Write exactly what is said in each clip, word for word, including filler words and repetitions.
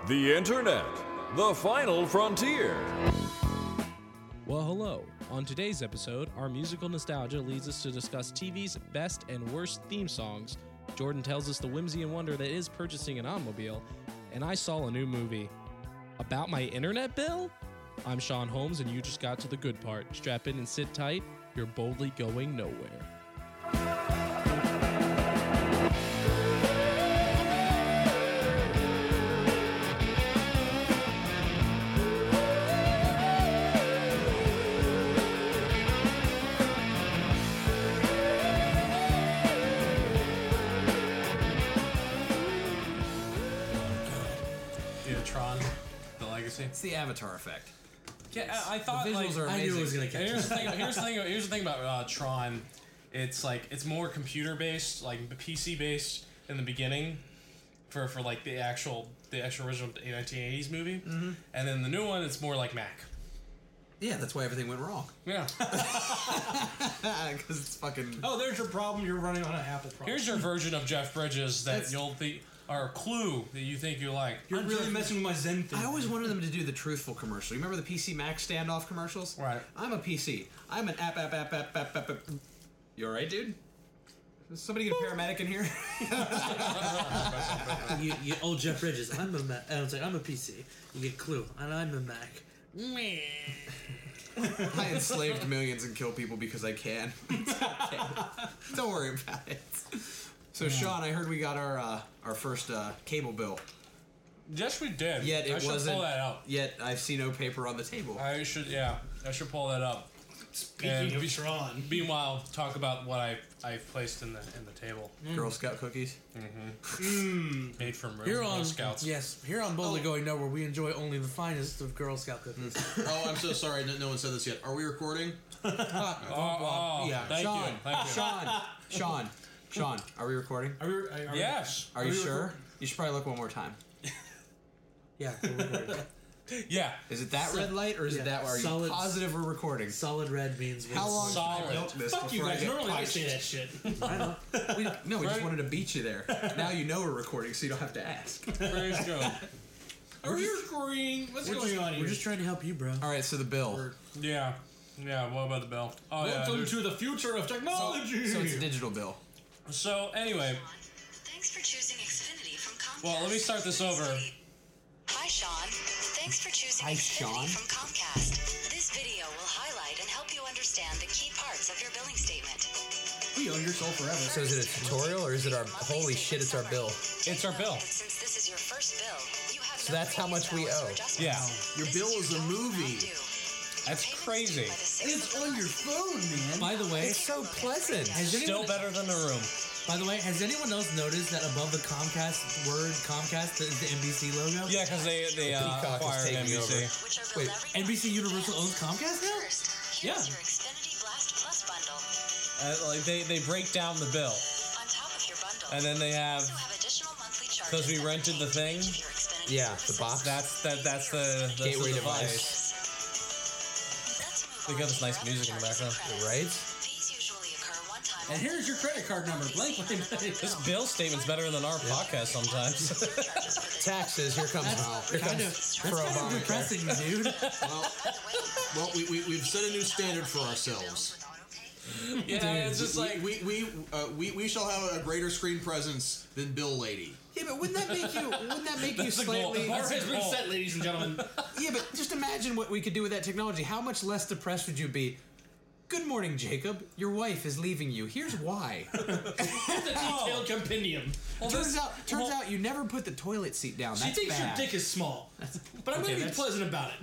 The Internet, the final frontier. Well, hello. On today's episode, our musical nostalgia leads us to discuss T V's best and worst theme songs. Jordan tells us the whimsy and wonder that is purchasing an automobile. And I saw a new movie. About my internet bill? I'm Sean Holmes, and you just got to the good part. Strap in and sit tight. You're boldly going nowhere. It's the Avatar effect. Yeah, I, I thought the visuals like, are amazing. I knew it was gonna catch here's the thing. Here's the thing. Here's the thing about uh, Tron. It's like it's more computer based, like P C based in the beginning, for, for like the actual the actual original nineteen eighties movie, mm-hmm. and then the new one it's more like Mac. Yeah, that's why everything went wrong. Yeah, because it's fucking. Oh, there's your problem. You're running on an Apple product. Here's your version of Jeff Bridges that That's- you'll think or Clue that you think you like. You're I'm really Jeff- messing with my Zen thing. I always wanted them to do the truthful commercial. You remember the P C Mac standoff commercials? Right. I'm a P C. I'm an app, app, app, app, app, app. app. You alright, dude? Is somebody get a paramedic in here? you, you, oh, Jeff Bridges. I'm a Mac. I was like, I'm a P C. You get Clue, and I'm a Mac. I enslaved millions and kill people because I can. It's okay. Don't worry about it. So, Sean, I heard we got our uh, our first uh, cable bill. Yes, we did. Yet it I should wasn't. pull that out. Yet I see no paper on the table. I should. Yeah, I should pull that up. Speaking And of be- Tron. Meanwhile, talk about what I I've placed in the in the table. Girl Scout cookies. Mm. Made from real Here Girl on Scouts. yes, here on Boldly Oh. Going Nowhere, we enjoy only the finest of Girl Scout cookies. Oh, I'm so sorry. No, no one said this yet. Are we recording? Oh, oh, Yeah, thank Sean. you. Thank you. Sean. Sean. Sean. Are we recording? Are we, are, are Yes. Are you sure? You should probably look one more time. Yeah, we're recording. Yeah. Is it that red light, or is yeah, it that? Are you solid- positive we're recording? Solid red means How long Solid. can I milk this Fuck you before I guys. get Normally I punched? say that shit. I know. We, no, we just Right. wanted to beat you there. Now you know we're recording, so you don't have to ask. Praise God. Are we agreeing? What's We're going just, on here? we're just trying to help you, bro. All right, so the bill. Yeah. Yeah. What about the bill? Oh yeah. Welcome there's- to the future of So, technology. so it's a digital bill. So anyway, Thanks for choosing Xfinity from Comcast. well, let me start this over. Hi, Sean. Thanks for choosing Hi, Xfinity Sean. from Comcast. This video will highlight and help you understand the key parts of your billing statement. We own your soul forever. So is it a tutorial, or is it our? Holy shit! It's our bill. It's our bill. Since this is your first bill, you have So no that's how previous much we balance or owe. adjustments. Yeah. Your This bill is a total movie. amount due. That's Payments crazy. due by the sixth It's of the on your month. phone, man. By the way, It's so pleasant. has Still anyone, better than the room. by the way, has anyone else noticed that above the Comcast word Comcast is the N B C logo? Yeah, because they they uh, Peacock is acquired taking N B C. over. Which are Wait, billed every N B C month. Universal owns Comcast now? First, Yeah. here's your Xfinity Blast Plus bundle. Uh, like they they break down the bill, On top of your bundle, and then they have you also have additional monthly charges. because we that rented the pertain thing. to each of your Xfinity Yeah, the services. box. That's that that's the that's Gateway the device. Let's move They on got to this nice your music in the other charges background. and Right? credits. These usually occur one time. And here's your credit card number. Blank. This bill statement's better than our podcast sometimes. Taxes. Here comes. Here Kind comes. of, that's for kind of Obamacare. depressing, dude. Well, well we, we, we've set a new standard for ourselves. Yeah, it's just like we we, uh, we we shall have a greater screen presence than Bill Lady. Yeah, but wouldn't that make you? Wouldn't that make you That's the goal. slightly? The Bar That's has a been goal. set, ladies and gentlemen. Yeah, but just imagine what we could do with that technology. How much less depressed would you be? Good morning, Jacob. Your wife is leaving you. Here's why. The detailed compendium. turns out, turns well- out, you never put the toilet seat down. She That's thinks bad. your dick is small. But I'm Okay, going to be that's- pleasant about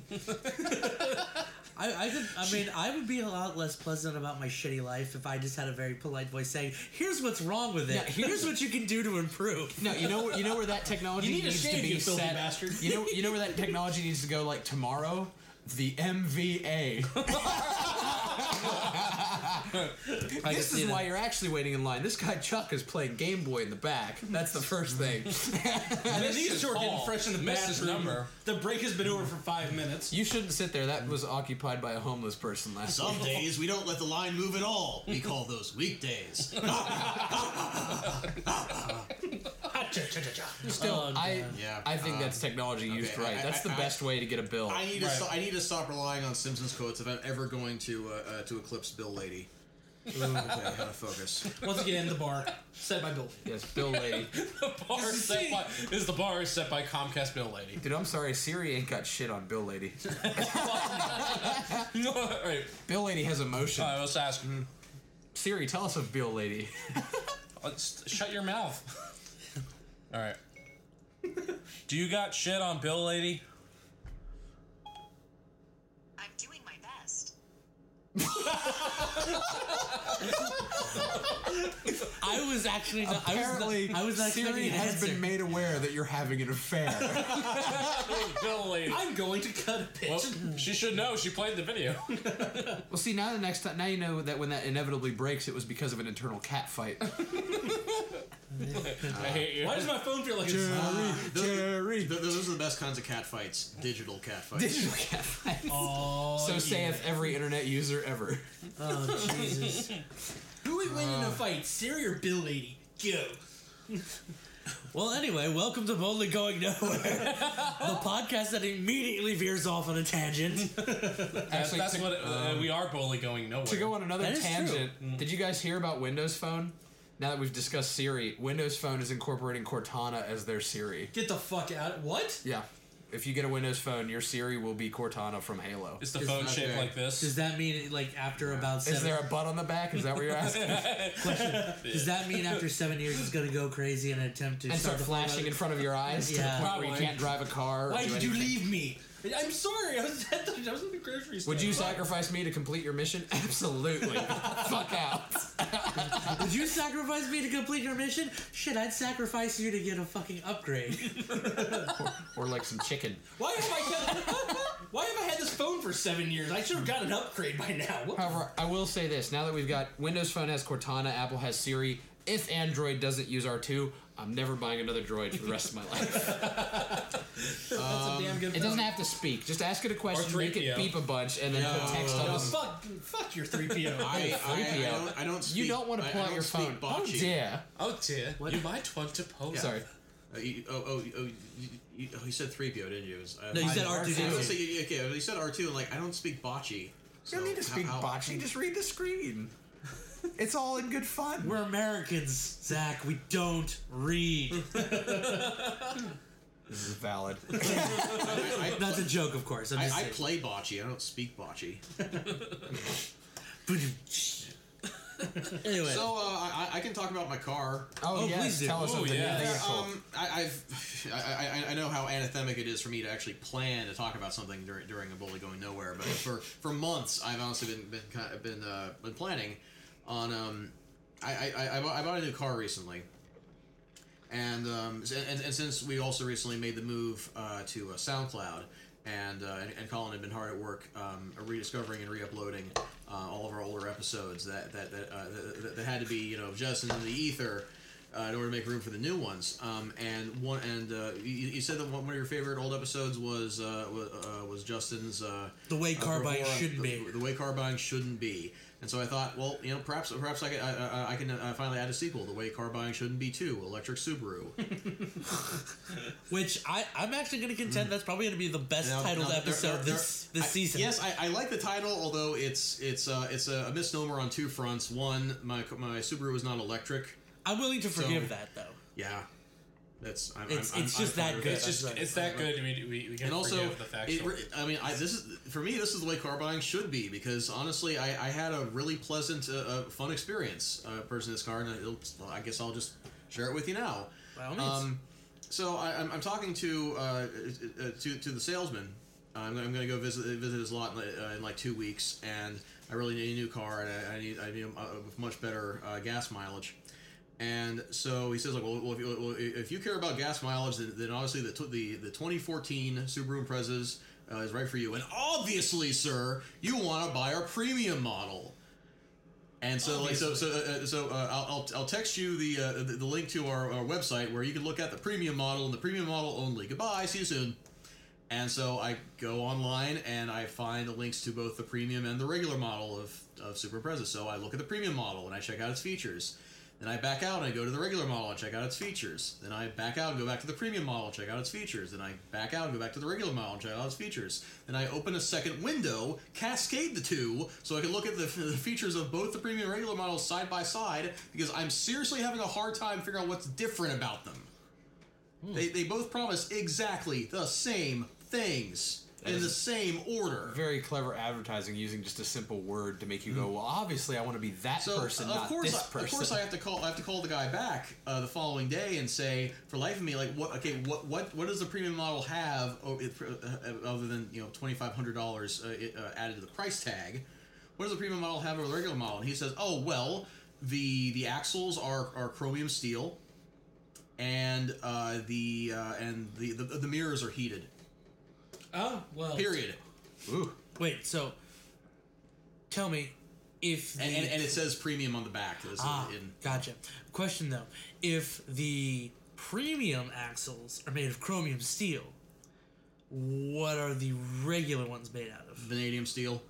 it. I, I could. I mean, I would be a lot less pleasant about my shitty life if I just had a very polite voice saying, "Here's what's wrong with it. Yeah, here's- Here's what you can do to improve." No, you know, you know where that technology You need a needs to shave, be you filthy set. bastard. You know, you know where that technology needs to go. Like tomorrow, the M V A. I This is why you're actually waiting in line. This guy Chuck is playing Game Boy in the back. That's the first thing. And then these Missus two are getting Paul. fresh in the Missus bathroom. Number. The break has been over for five minutes. You shouldn't sit there. That was occupied by a homeless person last Some week. days we don't let the line move at all. We call those weekdays. Hot Still, Oh, I God. Yeah, I think um, that's technology used okay, right. I- That's I- the I- best way to get a bill. I need to Right. sto- I need to stop relying on Simpsons quotes if I'm ever going to uh, uh, to eclipse Bill Lady. Okay, how to focus. Once again, the bar set by Bill. Yes, Bill Lady. The bar is set by is the bar is set by Comcast Bill Lady. Dude, I'm sorry, Siri ain't got shit on Bill Lady. All right, Bill Lady has emotion. all right, let's ask. Siri, tell us of Bill Lady. Let's shut your mouth. All right. Do you got shit on Bill Lady? I'm doing my best. I was actually not. Apparently, I was not, I was not Siri expecting an has answer. been made aware that you're having an affair. Bill Lady. I'm going to cut a pitch. Well, she should know. She played the video. Well, see, now the next time, now you know that when that inevitably breaks, it was because of an internal cat fight. I hate you. Why does my phone feel like it's... Jerry. Th- Those are the best kinds of cat fights. Digital cat fights. Digital cat fight. Oh, So yeah. saith every internet user ever. Oh Jesus! Who would win in a fight, Siri or Bill Lady? Go. Well, anyway, welcome to Boldly Going Nowhere, the podcast that immediately veers off on a tangent. That's, Actually, that's to- what it, uh, we are boldly going nowhere. To go on another That is tangent, did you guys hear about Windows Phone? Now that we've discussed Siri, Windows Phone is incorporating Cortana as their Siri. Get the fuck out. What? Yeah. If you get a Windows Phone, your Siri will be Cortana from Halo. Is the phone shaped okay. like this? Does that mean, like, after about seven? Is there a butt on the back? Is that what you're asking? Does that mean after seven years it's gonna go crazy in an attempt to And start the flashing in front of your eyes to the Yeah. point where you Probably. can't drive a car? or Why do did you anything? leave me? I'm sorry. I was at the, I was in the grocery store. Would you sacrifice me to complete your mission? Absolutely. Fuck out. Would you sacrifice me to complete your mission? Shit, I'd sacrifice you to get a fucking upgrade. Or like some chicken. Why have I had, Why have I had this phone for seven years? I should have got an upgrade by now. What the However, I will say this: now that we've got Windows Phone has Cortana, Apple has Siri. If Android doesn't use R two, I'm never buying another Droid for the rest of my life. That's a damn good. It doesn't have to speak. Just ask it a question, make it three P O. beep a bunch, and then put text on No, the. fuck, fuck your three P O. I, I, I, three P O. don't, I don't speak. You don't want to I- pull I out don't your speak phone. Oh bocce. dear. Oh dear, you might want to pose. Sorry. Uh, you, oh, oh, oh, you, you, oh, you said three P O, didn't you? It was, uh, No, you said I- R two I D was two. saying, okay, you said R two, and like, I don't speak bocce. You So don't need to how- speak how- bocce. Just read the screen. It's all in good fun. We're Americans, Zach. We don't read. This is valid. I, I, That's a joke, of course. I'm I, just I saying. play bocce. I don't speak bocce. Anyway, So uh, I, I can talk about my car. Oh, Oh, yes. please do. Tell us Oh, of the yeah. new vehicle. Um, I, I've, I, I, I know how anathemic it is for me to actually plan to talk about something during, during a bully going nowhere, but for, for months I've honestly been been kind of been uh, been planning on. Um, I, I, I, bought, I bought a new car recently, and um, and, and since we also recently made the move uh, to uh, SoundCloud, and, uh, and and Colin had been hard at work um, rediscovering and re-uploading uh, all of our older episodes that that that, uh, that that had to be you know just in the ether. Uh, in order to make room for the new ones, um, and one and uh, you, you said that one of your favorite old episodes was uh, was, uh, was Justin's uh, The way uh, car buying before- shouldn't the, be. the way car buying shouldn't be. And so I thought, well, you know, perhaps perhaps I can I, I, I can uh, finally add a sequel. The way car buying shouldn't be too. Electric Subaru. which I, I'm actually going to contend that's probably going to be the best Now- titled now, there- episode there- this there- this I- season. Yes, I, I like the title, although it's it's uh, it's a, a misnomer on two fronts. One, my my Subaru is not electric. I'm willing to forgive So- that though. Yeah, that's I'm, It's- I'm, it's I'm just fine that with good. it. It's just That's right. it's that good. We we, we can And also, forgive the it, factual. re- I mean, I, this is for me. This is the way car buying should be because honestly, I, I had a really pleasant, uh, uh, fun experience uh, purchasing this car, and it'll, well, I guess I'll just share it with you now. By all means. Um, so I, I'm, I'm talking to uh, uh, to to the salesman. I'm, I'm going to go visit visit his lot in, uh, in like two weeks, and I really need a new car, and I, I need I need a, with much better uh, gas mileage. And so he says, like, well, well, if, you, well, if you care about gas mileage, then, then obviously the, tw- the the twenty fourteen Subaru Imprezas uh, is right for you. And obviously, sir, you want to buy our premium model. And so, like, so, so, uh, so uh, I'll, I'll, I'll text you the, uh, the the link to our, our website where you can look at the premium model and the premium model only. Goodbye, see you soon. And so I go online and I find links to both the premium and the regular model of, of Subaru Impreza. So I look at the premium model and I check out its features. Then I back out and I go to the regular model and check out its features. Then I back out and go back to the premium model and check out its features. Then I back out and go back to the regular model and check out its features. Then I open a second window, cascade the two, so I can look at the, the features of both the premium and regular models side by side, because I'm seriously having a hard time figuring out what's different about them. Hmm. They, they both promise exactly the same things. In the same order. Very clever advertising using just a simple word to make you go, well, obviously I want to be that so, person, uh, of not course, this I, person. Of course, I have to call. I have to call the guy back uh, the following day and say, for life of me, like, what? Okay, what? What? What does the premium model have, oh, it, uh, other than you know twenty five hundred dollars uh, uh, added to the price tag? What does the premium model have over the regular model? And he says, oh well, the the axles are, are chromium steel, and uh, the uh, and the, the the mirrors are heated. Oh well. Period. Ooh. Wait, so tell me if the, and, and, and it says premium on the back. Ah, in, gotcha. Question though, if the premium axles are made of chromium steel, what are the regular ones made out of? Vanadium steel.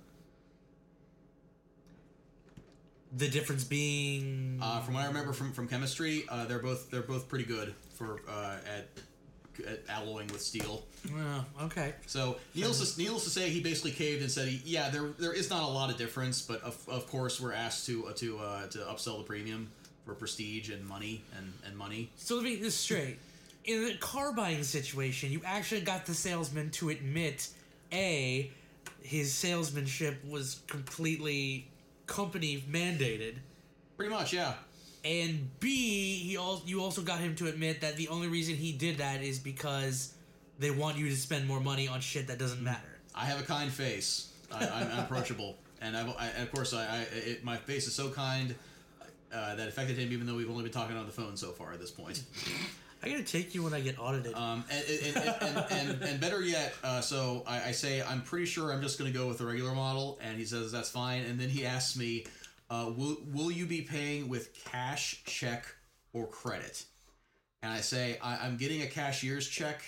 The difference being, uh, from what I remember from, from chemistry, uh, they're both they're both pretty good for uh, at. At alloying with steel. Oh, okay. So needless to, needless to say, he basically caved and said, he, "Yeah, there there is not a lot of difference, but of, of course we're asked to uh, to uh, to upsell the premium for prestige and money and, and money." So let me get this straight: in the car buying situation, you actually got the salesman to admit, a, his salesmanship was completely company mandated. Pretty much, yeah. And B, he also, you also got him to admit that the only reason he did that is because they want you to spend more money on shit that doesn't matter. I have a kind face. I, I'm approachable, and I've, I, and of course, I, I it, my face is so kind uh, that affected him, even though we've only been talking on the phone so far at this point. I gotta take you when I get audited. Um, and, and, and, and, and, and better yet, uh, so I, I say, I'm pretty sure I'm just going to go with the regular model, and he says that's fine, and then he asks me, Uh, will will you be paying with cash, check, or credit? And I say I, I'm getting a cashier's check,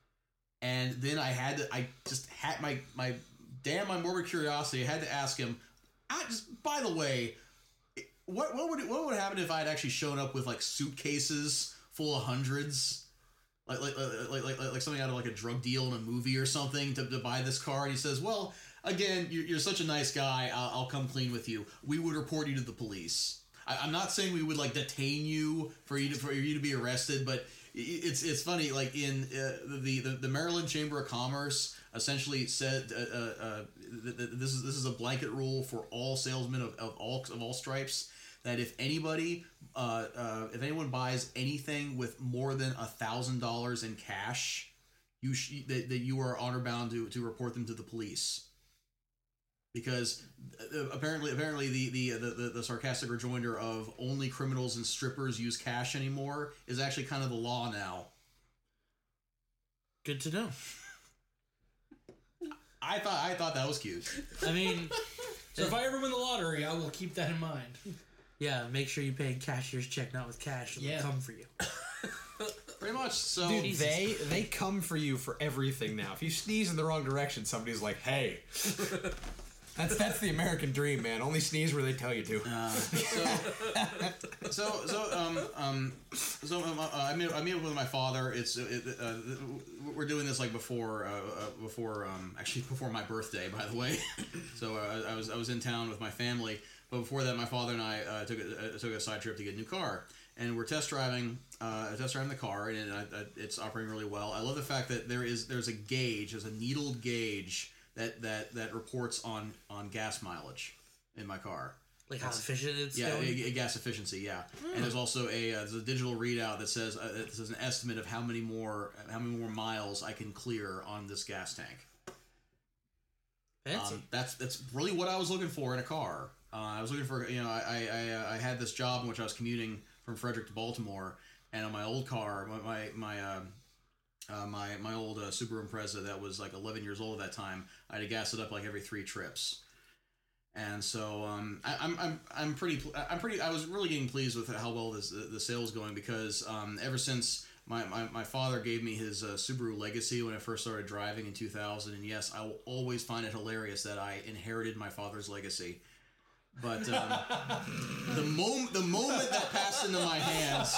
and then I had to I just had my my damn my morbid curiosity. I had to ask him. I just by the way, what what would what would happen if I had actually shown up with like suitcases full of hundreds, like like like like like, like something out of like a drug deal in a movie or something to, to buy this car? And he says, well. Again, you're, you're such a nice guy. I'll, I'll come clean with you. We would report you to the police. I, I'm not saying we would like detain you for you to, for you to be arrested, but it's it's funny. Like in uh, the, the the Maryland Chamber of Commerce essentially said uh, uh, uh, th- th- this is this is a blanket rule for all salesmen of, of all of all stripes, that if anybody uh, uh, if anyone buys anything with more than a thousand dollars in cash, you sh- that, that you are honor bound to to report them to the police. Because uh, apparently, apparently the, the, the, the sarcastic rejoinder of only criminals and strippers use cash anymore is actually kind of the law now. Good to know. I thought I thought that was cute. I mean, so if I ever win the lottery, I will keep that in mind. Yeah, make sure you pay a cashier's check, not with cash. It'll Yeah. come for you. Pretty much. So Dude, they they come for you for everything now. If you sneeze in the wrong direction, somebody's like, "Hey." That's that's the American dream, man. Only sneeze where they tell you to. Uh, so, so so um um so um, uh, I meet I meet with my father. It's it, uh, we're doing this like before uh, uh, before um actually before my birthday, by the way. So uh, I was I was in town with my family, but before that, my father and I uh, took a, uh, took a side trip to get a new car, and we're test driving uh, test driving the car, and it, uh, it's operating really well. I love the fact that there is there's a gauge, there's a needled gauge. That, that that reports on, on gas mileage in my car. Like how efficient it's yeah, going? a, a gas efficiency, yeah. Mm. And there's also a uh, there's a digital readout that says uh, that says an estimate of how many more how many more miles I can clear on this gas tank. Fancy. Um, that's that's really what I was looking for in a car. Uh, I was looking for you know I I, I had this job in which I was commuting from Frederick to Baltimore, and on my old car, my my, my um, Uh, my my old uh, Subaru Impreza that was like eleven years old at that time, I had to gas it up like every three trips, and so um, I, I'm I'm I'm pretty I'm pretty I was really getting pleased with how well this the, the sales going, because um, ever since my, my, my father gave me his uh, Subaru Legacy when I first started driving in two thousand, and yes, I will always find it hilarious that I inherited my father's legacy. But um, the moment the moment that passed into my hands,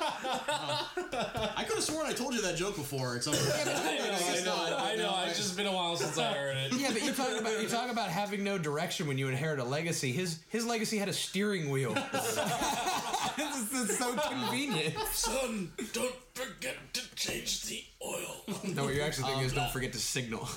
uh, I could have sworn I told you that joke before. It's I know, I know, I know. It's just been a while since I heard it. Yeah, but you talk about you talk about having no direction when you inherit a legacy. His his legacy had a steering wheel. This is so convenient. Son, don't forget to change the oil. No, what you're actually thinking is don't forget to signal.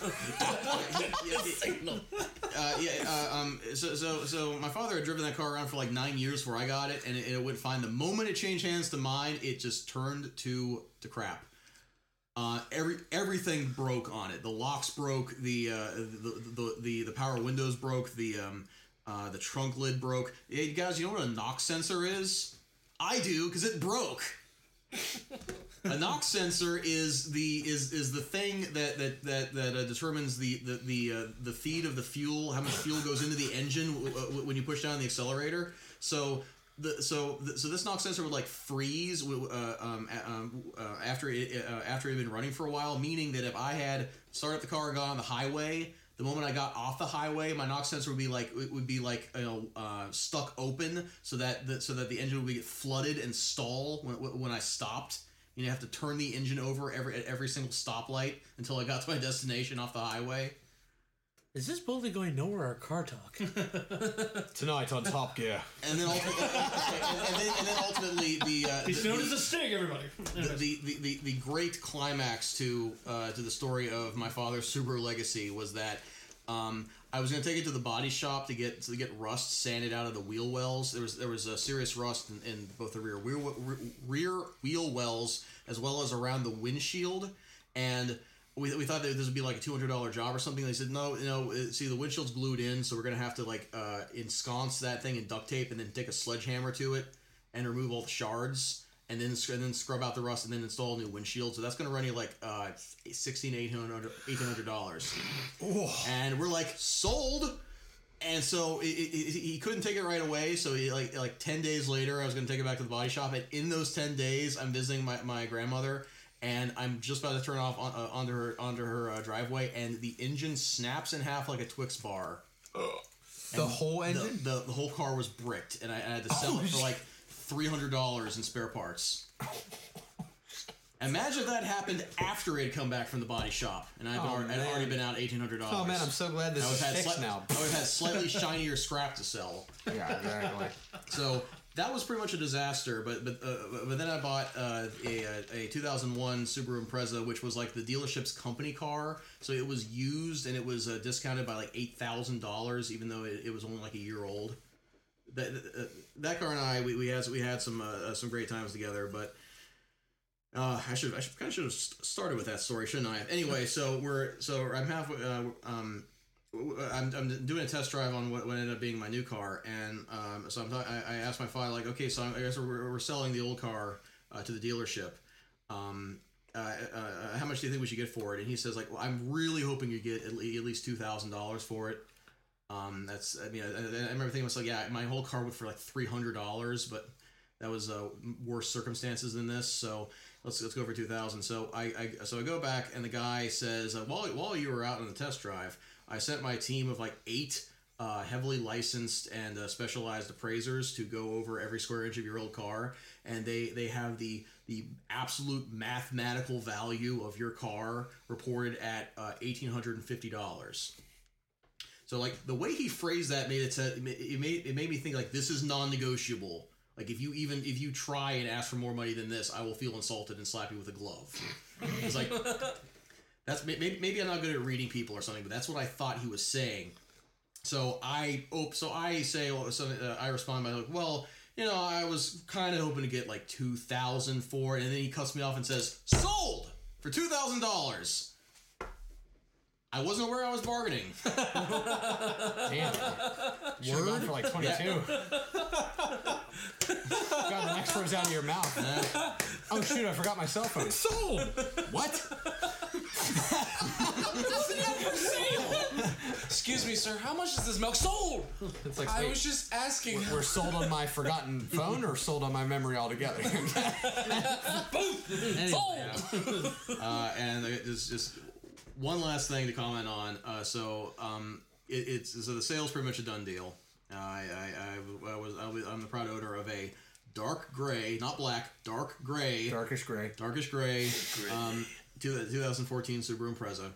Signal. Uh, yeah, uh, um, so, so, so my father had driven that car around for like nine years before I got it, and it, it went fine. The moment it changed hands to mine, it just turned to to crap. Uh, every everything broke on it. The locks broke. The uh, the, the the the power windows broke. The um, uh, the trunk lid broke. Hey, guys, you know what a knock sensor is? I do, because it broke. A knock sensor is the is is the thing that that that that uh, determines the the the uh, the feed of the fuel, how much fuel goes into the engine w- w- when you push down the accelerator. So the so the, so this knock sensor would like freeze uh, um, um, uh, after it uh, after it had been running for a while, meaning that if I had started up the car and got on the highway, the moment I got off the highway, my knock sensor would be like it would be like you know uh, stuck open, so that the, so that the engine would get flooded and stall when when I stopped. You know, have to turn the engine over every at every single stoplight until I got to my destination off the highway. Is this boldly going nowhere or car talk? Tonight on Top Gear. And then ultimately, and, and then, and then ultimately the uh, He's the, known the, as a Stig, everybody. the, the, the, the, the great climax to uh, to the story of my father's Subaru legacy was that um, I was going to take it to the body shop to get to get rust sanded out of the wheel wells. There was there was a serious rust in, in both the rear wheel rear wheel wells as well as around the windshield, and we, we thought that this would be like a two hundred dollar job or something. They said no, you know, see the windshield's glued in, so we're going to have to like uh, ensconce that thing in duct tape and then take a sledgehammer to it and remove all the shards. And then, and then scrub out the rust and then install a new windshield. So that's going to run you like uh, sixteen hundred dollars, eighteen hundred dollars. And we're like, sold! And so it, it, it, he couldn't take it right away. So he, like like ten days later, I was going to take it back to the body shop. And in those ten days, I'm visiting my, my grandmother. And I'm just about to turn off on, uh, onto her, onto her uh, driveway. And the engine snaps in half like a Twix bar. The whole engine? The, the, the whole car was bricked. And I, I had to sell Oh, it for like three hundred dollars in spare parts. Imagine if that happened after it had come back from the body shop, and I'd, Oh, already, I'd man. already been out eighteen hundred dollars. Oh man, I'm so glad this I would is have had fixed sli- now. I would have had slightly shinier scrap to sell. Yeah, exactly. So that was pretty much a disaster. But but uh, but then I bought uh, a a two thousand one Subaru Impreza, which was like the dealership's company car. So it was used and it was uh, discounted by like eight thousand dollars, even though it, it was only like a year old. That uh, that car and I we, we had we had some uh, some great times together, but uh, I should I should kind of should have started with that story, shouldn't I? Anyway, so we're so I'm halfway. Uh, um, I'm, I'm doing a test drive on what, what ended up being my new car, and um, so I'm I, I asked my father like, okay, so I guess we're, we're selling the old car uh, to the dealership. Um, uh, uh, how much do you think we should get for it? And he says like, well, I'm really hoping you get at least two thousand dollars for it. Um, that's, I mean, I, I remember thinking, I was like, yeah, my whole car went for like three hundred dollars, but that was, uh, worse circumstances than this. So let's, let's go for two thousand. So I, I, so I go back and the guy says, uh, while, while you were out on the test drive, I sent my team of like eight, uh, heavily licensed and uh, specialized appraisers to go over every square inch of your old car. And they, they have the, the absolute mathematical value of your car reported at, uh, one thousand eight hundred fifty dollars. So like the way he phrased that made it to, it made it made me think like this is non-negotiable. Like if you even if you try and ask for more money than this, I will feel insulted and slap you with a glove. It's like that's maybe maybe I'm not good at reading people or something, but that's what I thought he was saying. So I oh so I say so uh, I respond by like, well, you know, I was kind of hoping to get like two thousand for it, and then he cuts me off and says sold for two thousand dollars. I wasn't aware I was bargaining. Damn. Should have gone for like twenty-two. Got the next words out of your mouth. Oh shoot, I forgot my cell phone. Sold! What? Excuse me, sir. How much is this milk? Sold. It's like, I wait, was just asking. we're sold on my forgotten phone or sold on my memory altogether? Sold. Uh, and it's just one last thing to comment on. Uh, so um, it, it's so the sale's pretty much a done deal. Uh, I, I, I, I was I was I'm the proud owner of a dark gray, not black, dark gray, Darkish gray. darkish gray, um, two, twenty fourteen Subaru Impreza,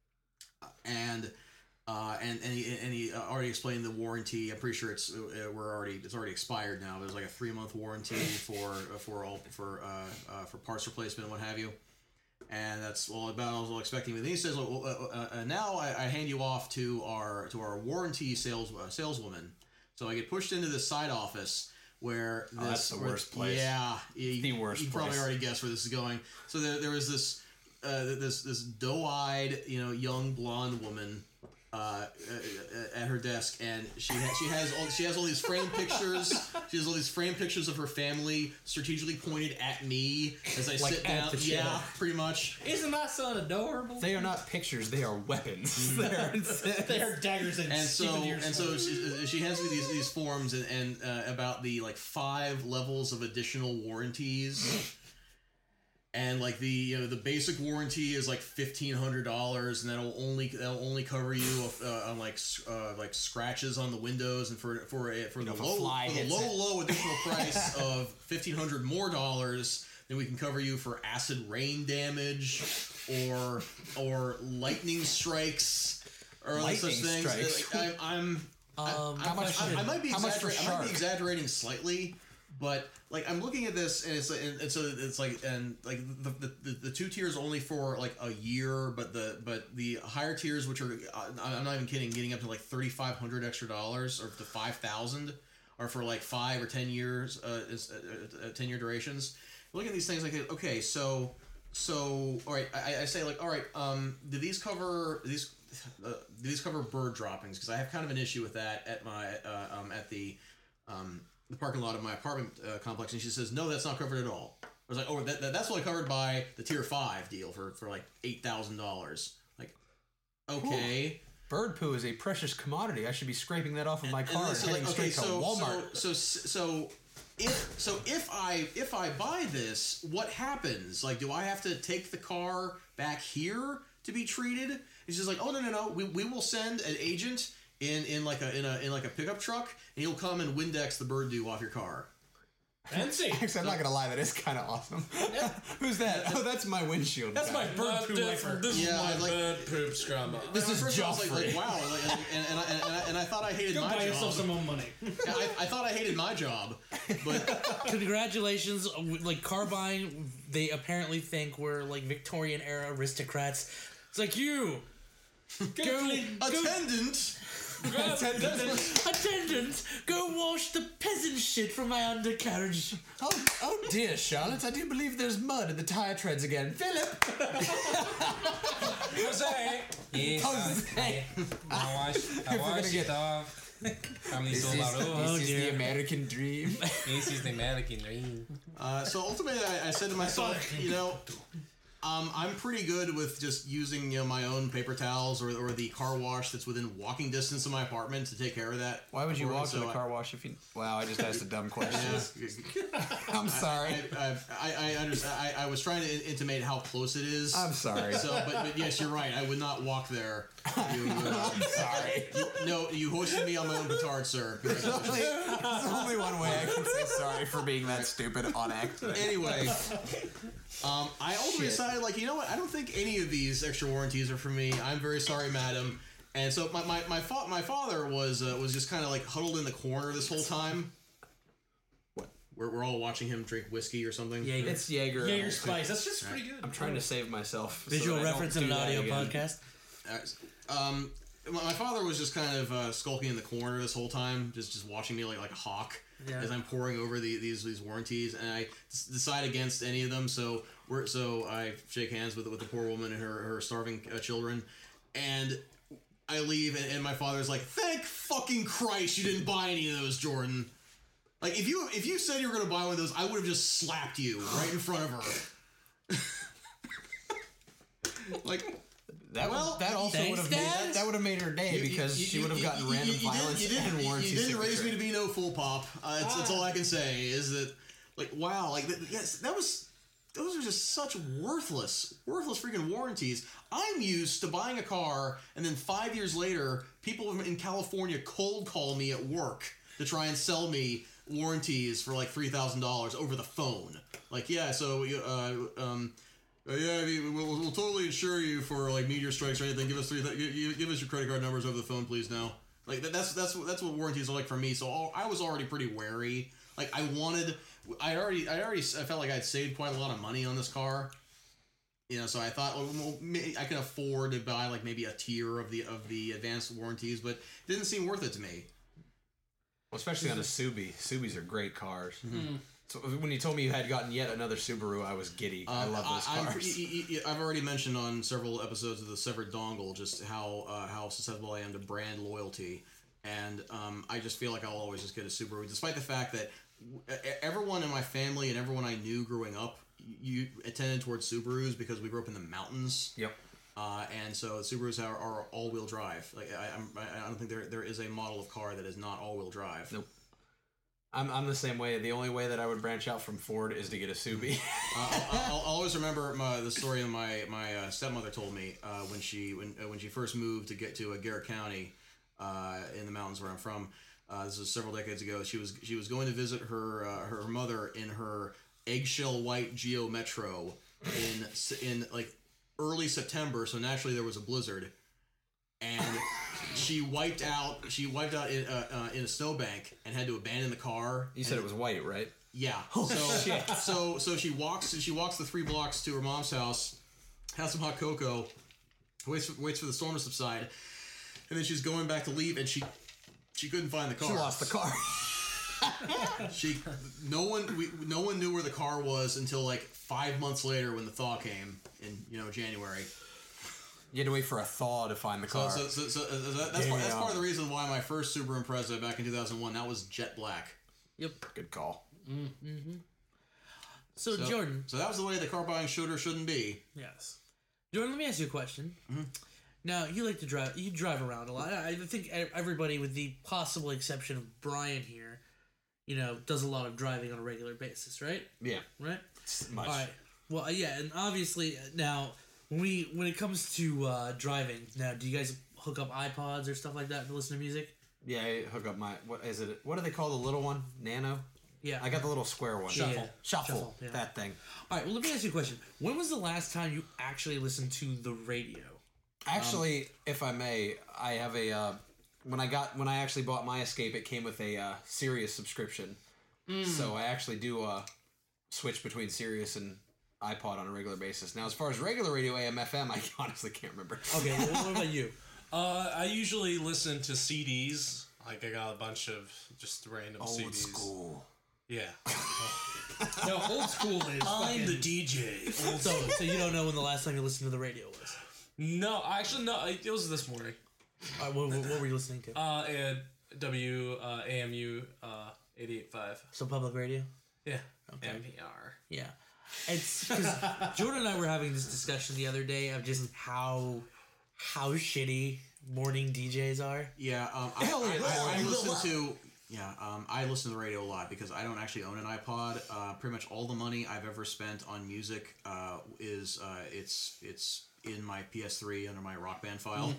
and. Uh, and and he, and he already explained the warranty. I'm pretty sure it's uh, we're already it's already expired now. There's like a three month warranty for for all for uh, uh, for parts replacement and what have you. And that's all about I was all expecting. But then he says, well, uh, uh, now I, I hand you off to our to our warranty sales uh, saleswoman. So I get pushed into this side office where this Oh, that's the where- worst place. Yeah, you, The worst You probably place. already guessed where this is going. So there there was this uh, this this doe eyed you know young blonde woman. Uh, at her desk, and she ha- she has all she has all these framed pictures. She has all these framed pictures of her family, strategically pointed at me as I Like sit at down. the chair. Yeah, pretty much. Isn't my son adorable? They are not pictures; they are weapons. They're They are daggers and And so Stephen Deere and so swords. she, she has me these these forms and, and uh, about the like five levels of additional warranties. And like the you know the basic warranty is like fifteen hundred dollars, and that'll only that'll only cover you uh, on like uh, like scratches on the windows, and for for a, for the if a low fly for the hits low it. low additional price of fifteen hundred more dollars, then we can cover you for acid rain damage, or or lightning strikes, or other such Lightning things. strikes. Like, I, I'm Um, I, how much- I, I might be how much for exaggerating, I might be shark? exaggerating slightly, but like I'm looking at this and it's like, and, and so it's like and like the, the, the, the two tiers only for like a year, but the but the higher tiers, which are uh, I'm not even kidding, getting up to like thirty-five hundred extra dollars or to five thousand, are for like five or ten years, uh, is, uh, uh, ten year durations. Look at these things like okay, so so all right, I, I say like all right, um, do these cover these uh, do these cover bird droppings? Because I have kind of an issue with that at my uh, um, at the um, the parking lot of my apartment uh, complex, and she says no, that's not covered at all. I was like, oh, that, that, that's only covered by the tier five deal for, for like eight thousand dollars. Like, okay. Bird poo is a precious commodity. I should be scraping that off of my And car then and, so, heading like, okay, straight to so, Walmart. so so so if so if I if I buy this, what happens? Like, do I have to take the car back here to be treated? He's just like, oh no no no, we, we will send an agent in, in like a in a in like a pickup truck, and he'll come and Windex the bird dew off your car. Fancy. Actually, I'm not gonna lie, that is kind of awesome. Who's that? Oh, that's my windshield. That's guy. my bird poo wiper. This Yeah, is my like- bird poop scrubber. This At is first I was like, Joffrey. like wow, like, and, and, and, I, and, I, and I thought I hated Go my buy yourself job. some more money. I, I thought I hated my job, but Congratulations, like car buying. They apparently think we're like Victorian era aristocrats. It's like you, go, go attendant. attendant, go wash the peasant shit from my undercarriage. Oh, oh dear, Charlotte, I do believe there's mud in the tire treads again. Philip! Jose! Yes, Jose. I wash, I we're wash gonna get- it off. I'm the This is, Solaro. this is the American dream. This is the American dream. Uh, so ultimately, I, I said to myself, you know, um, I'm pretty good with just using you know my own paper towels or, or the car wash that's within walking distance of my apartment to take care of that. Why would you for me. walk to So the I- car wash if you... Wow, I just asked a dumb question. Yeah. I'm sorry. I, I, I, I understand. I, I was trying to in- intimate how close it is. I'm sorry. So, but, but yes, you're right. I would not walk there. You, uh, I'm sorry. you, no, you hoisted me on my own petard, sir. There's only, there's only one way I can say sorry for being that stupid on accident. Anyway, um, I ultimately Shit. decided, like, you know what? I don't think any of these extra warranties are for me. I'm very sorry, madam. And so my my my, fa- my father was uh, was just kind of like huddled in the corner this whole time. What? We're, we're all watching him drink whiskey or something. Yeah, It's Jaeger. Jaeger Spice. That's just pretty good. I'm trying to save myself. so visual that I don't reference in do an that audio again. podcast. Uh, um, my my father was just kind of uh, skulking in the corner this whole time, just just watching me like like a hawk Yeah. as I'm pouring over the, these these warranties, and I s- decide against any of them. So we're so I shake hands with with the poor woman and her her starving uh, children, and I leave, and, and my father's like, "Thank fucking Christ you didn't buy any of those, Jordan." Like if you if you said you were gonna buy one of those, I would have just slapped you right in front of her. Like. That, Well, that also thanks, would have made Dad. that, that would have made her day You- because you- she you- would have you- gotten you- random you, you violence didn't, you and didn't, warranty You didn't raise me signature. to be no fool pop. Uh, that's, that's all I can say. Is that like wow? Like th- yes, that was those are just such worthless, worthless freaking warranties. I'm used to buying a car, and then five years later, people in California cold call me at work to try and sell me warranties for like three thousand dollars over the phone. Like, yeah, so uh, um, uh, yeah, we'll, we'll totally insure you for like meteor strikes or anything. Give us three. Th- give us your credit card numbers over the phone, please. Now, like that's that's that's what warranties are like for me. So I was already pretty wary. Like I wanted. I already, I already, I felt like I'd saved quite a lot of money on this car, you know. So I thought, well, I can afford to buy like maybe a tier of the of the advanced warranties, but it didn't seem worth it to me. Well, especially on a Subi. Subis are great cars. Mm-hmm. So when you told me you had gotten yet another Subaru, I was giddy. Uh, I love those I, cars. I, I've already mentioned on several episodes of the Severed Dongle just how uh, how susceptible I am to brand loyalty, and um, I just feel like I'll always just get a Subaru, despite the fact that everyone in my family and everyone I knew growing up, you attended towards Subarus because we grew up in the mountains. Yep. Uh, and so Subarus are, are all-wheel drive. Like I, I'm, I don't think there there is a model of car that is not all-wheel drive. Nope. I'm I'm the same way. The only way that I would branch out from Ford is to get a Subi. uh, I'll, I'll always remember my, the story that my my uh, stepmother told me uh, when she when uh, when she first moved to get to uh, Garrett County uh, in the mountains where I'm from. Uh, this was several decades ago. She was she was going to visit her uh, her mother in her eggshell white Geo Metro in in like early September. So naturally there was a blizzard, and she wiped out she wiped out in, uh, uh, in a snowbank and had to abandon the car. You said it was white, right? Yeah. So so so she walks she walks the three blocks to her mom's house, has some hot cocoa, waits for, waits for the storm to subside, and then she's going back to leave, and she. She couldn't find the car. She lost the car. she, no one, we, no one knew where the car was until like five months later when the thaw came in, you know, January. You had to wait for a thaw to find the car. So, so, so, so uh, that's, part, that's part of the reason why my first Subaru Impreza back in two thousand one that was jet black. Yep. Good call. Mm-hmm. So, So Jordan. So that was the way the car buying should or shouldn't be. Yes. Jordan, let me ask you a question. Mm-hmm. Now, you like to drive. You drive around a lot. I think everybody, with the possible exception of Brian here, you know, does a lot of driving on a regular basis, right? Yeah. Right. Much. All right. Well, yeah, and obviously now when we when it comes to uh, driving, now do you guys hook up iPods or stuff like that to listen to music? Yeah, I hook up my what is it? What do they call the little one? Nano. Yeah. I got the little square one. Shuffle. Yeah. Shuffle. Shuffle, yeah. That thing. All right. Well, let me ask you a question. When was the last time you actually listened to the radio? Actually, um, if I may, I have a uh, when I got when I actually bought my Escape, it came with a uh, Sirius subscription. Mm. So I actually do uh, switch between Sirius and iPod on a regular basis. Now, as far as regular radio, A M F M, I honestly can't remember. Okay, well, what about you? Uh, I usually listen to C Ds. Like I got a bunch of just random old C Ds. Old school. Yeah. No, old school is. I'm fucking... the D J. So, so you don't know when the last time you listened to the radio was? No, actually, no. It was this morning. All right, what, what, what were you listening to? Uh, at W uh, A M U uh, eighty-eight point five. So public radio? Yeah. Okay. N P R. Yeah. It's because Jordan and I were having this discussion the other day of just how how shitty morning D Js are. Yeah, um, I, I, I, I listen to yeah, um, I listen to the radio a lot because I don't actually own an iPod. Uh, pretty much all the money I've ever spent on music uh, is uh, it's it's in my P S three under my Rock Band file.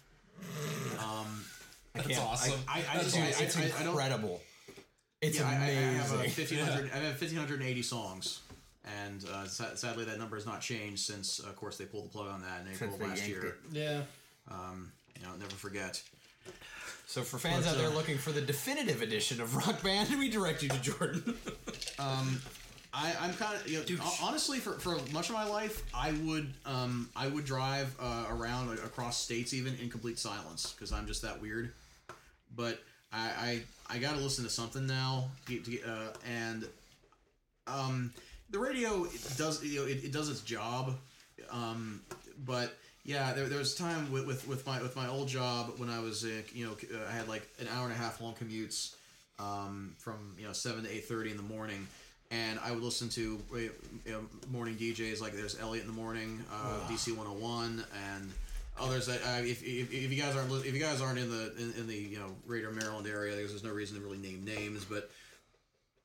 Um, That's awesome. I, I, I Dude, just, I, it's I, I don't, incredible. It's yeah, amazing. I, I have a fifteen hundred. Yeah. I have fifteen hundred and eighty songs, and uh, sadly that number has not changed since, of course, they pulled the plug on that in April of last year. It. Yeah. Um, you know, never forget. So for fans but, out there uh, looking for the definitive edition of Rock Band, we direct you to Jordan. um, I, I'm kind of, you know, honestly, for, for much of my life, I would um, I would drive uh, around like, across states even in complete silence because I'm just that weird. But I I, I got to listen to something now, to get, to get, uh, and um, the radio it does you know it, it does its job, um, but. Yeah, there, there was a time with, with, with my with my old job when I was uh, you know uh, I had like an hour and a half long commutes um, from you know seven to eight thirty in the morning, and I would listen to you know, morning D Js like there's Elliot in the morning, uh, D C one oh one, and others that uh, if, if, if you guys aren't if you guys aren't in the in, in the you know Greater Maryland area, there's, there's no reason to really name names, but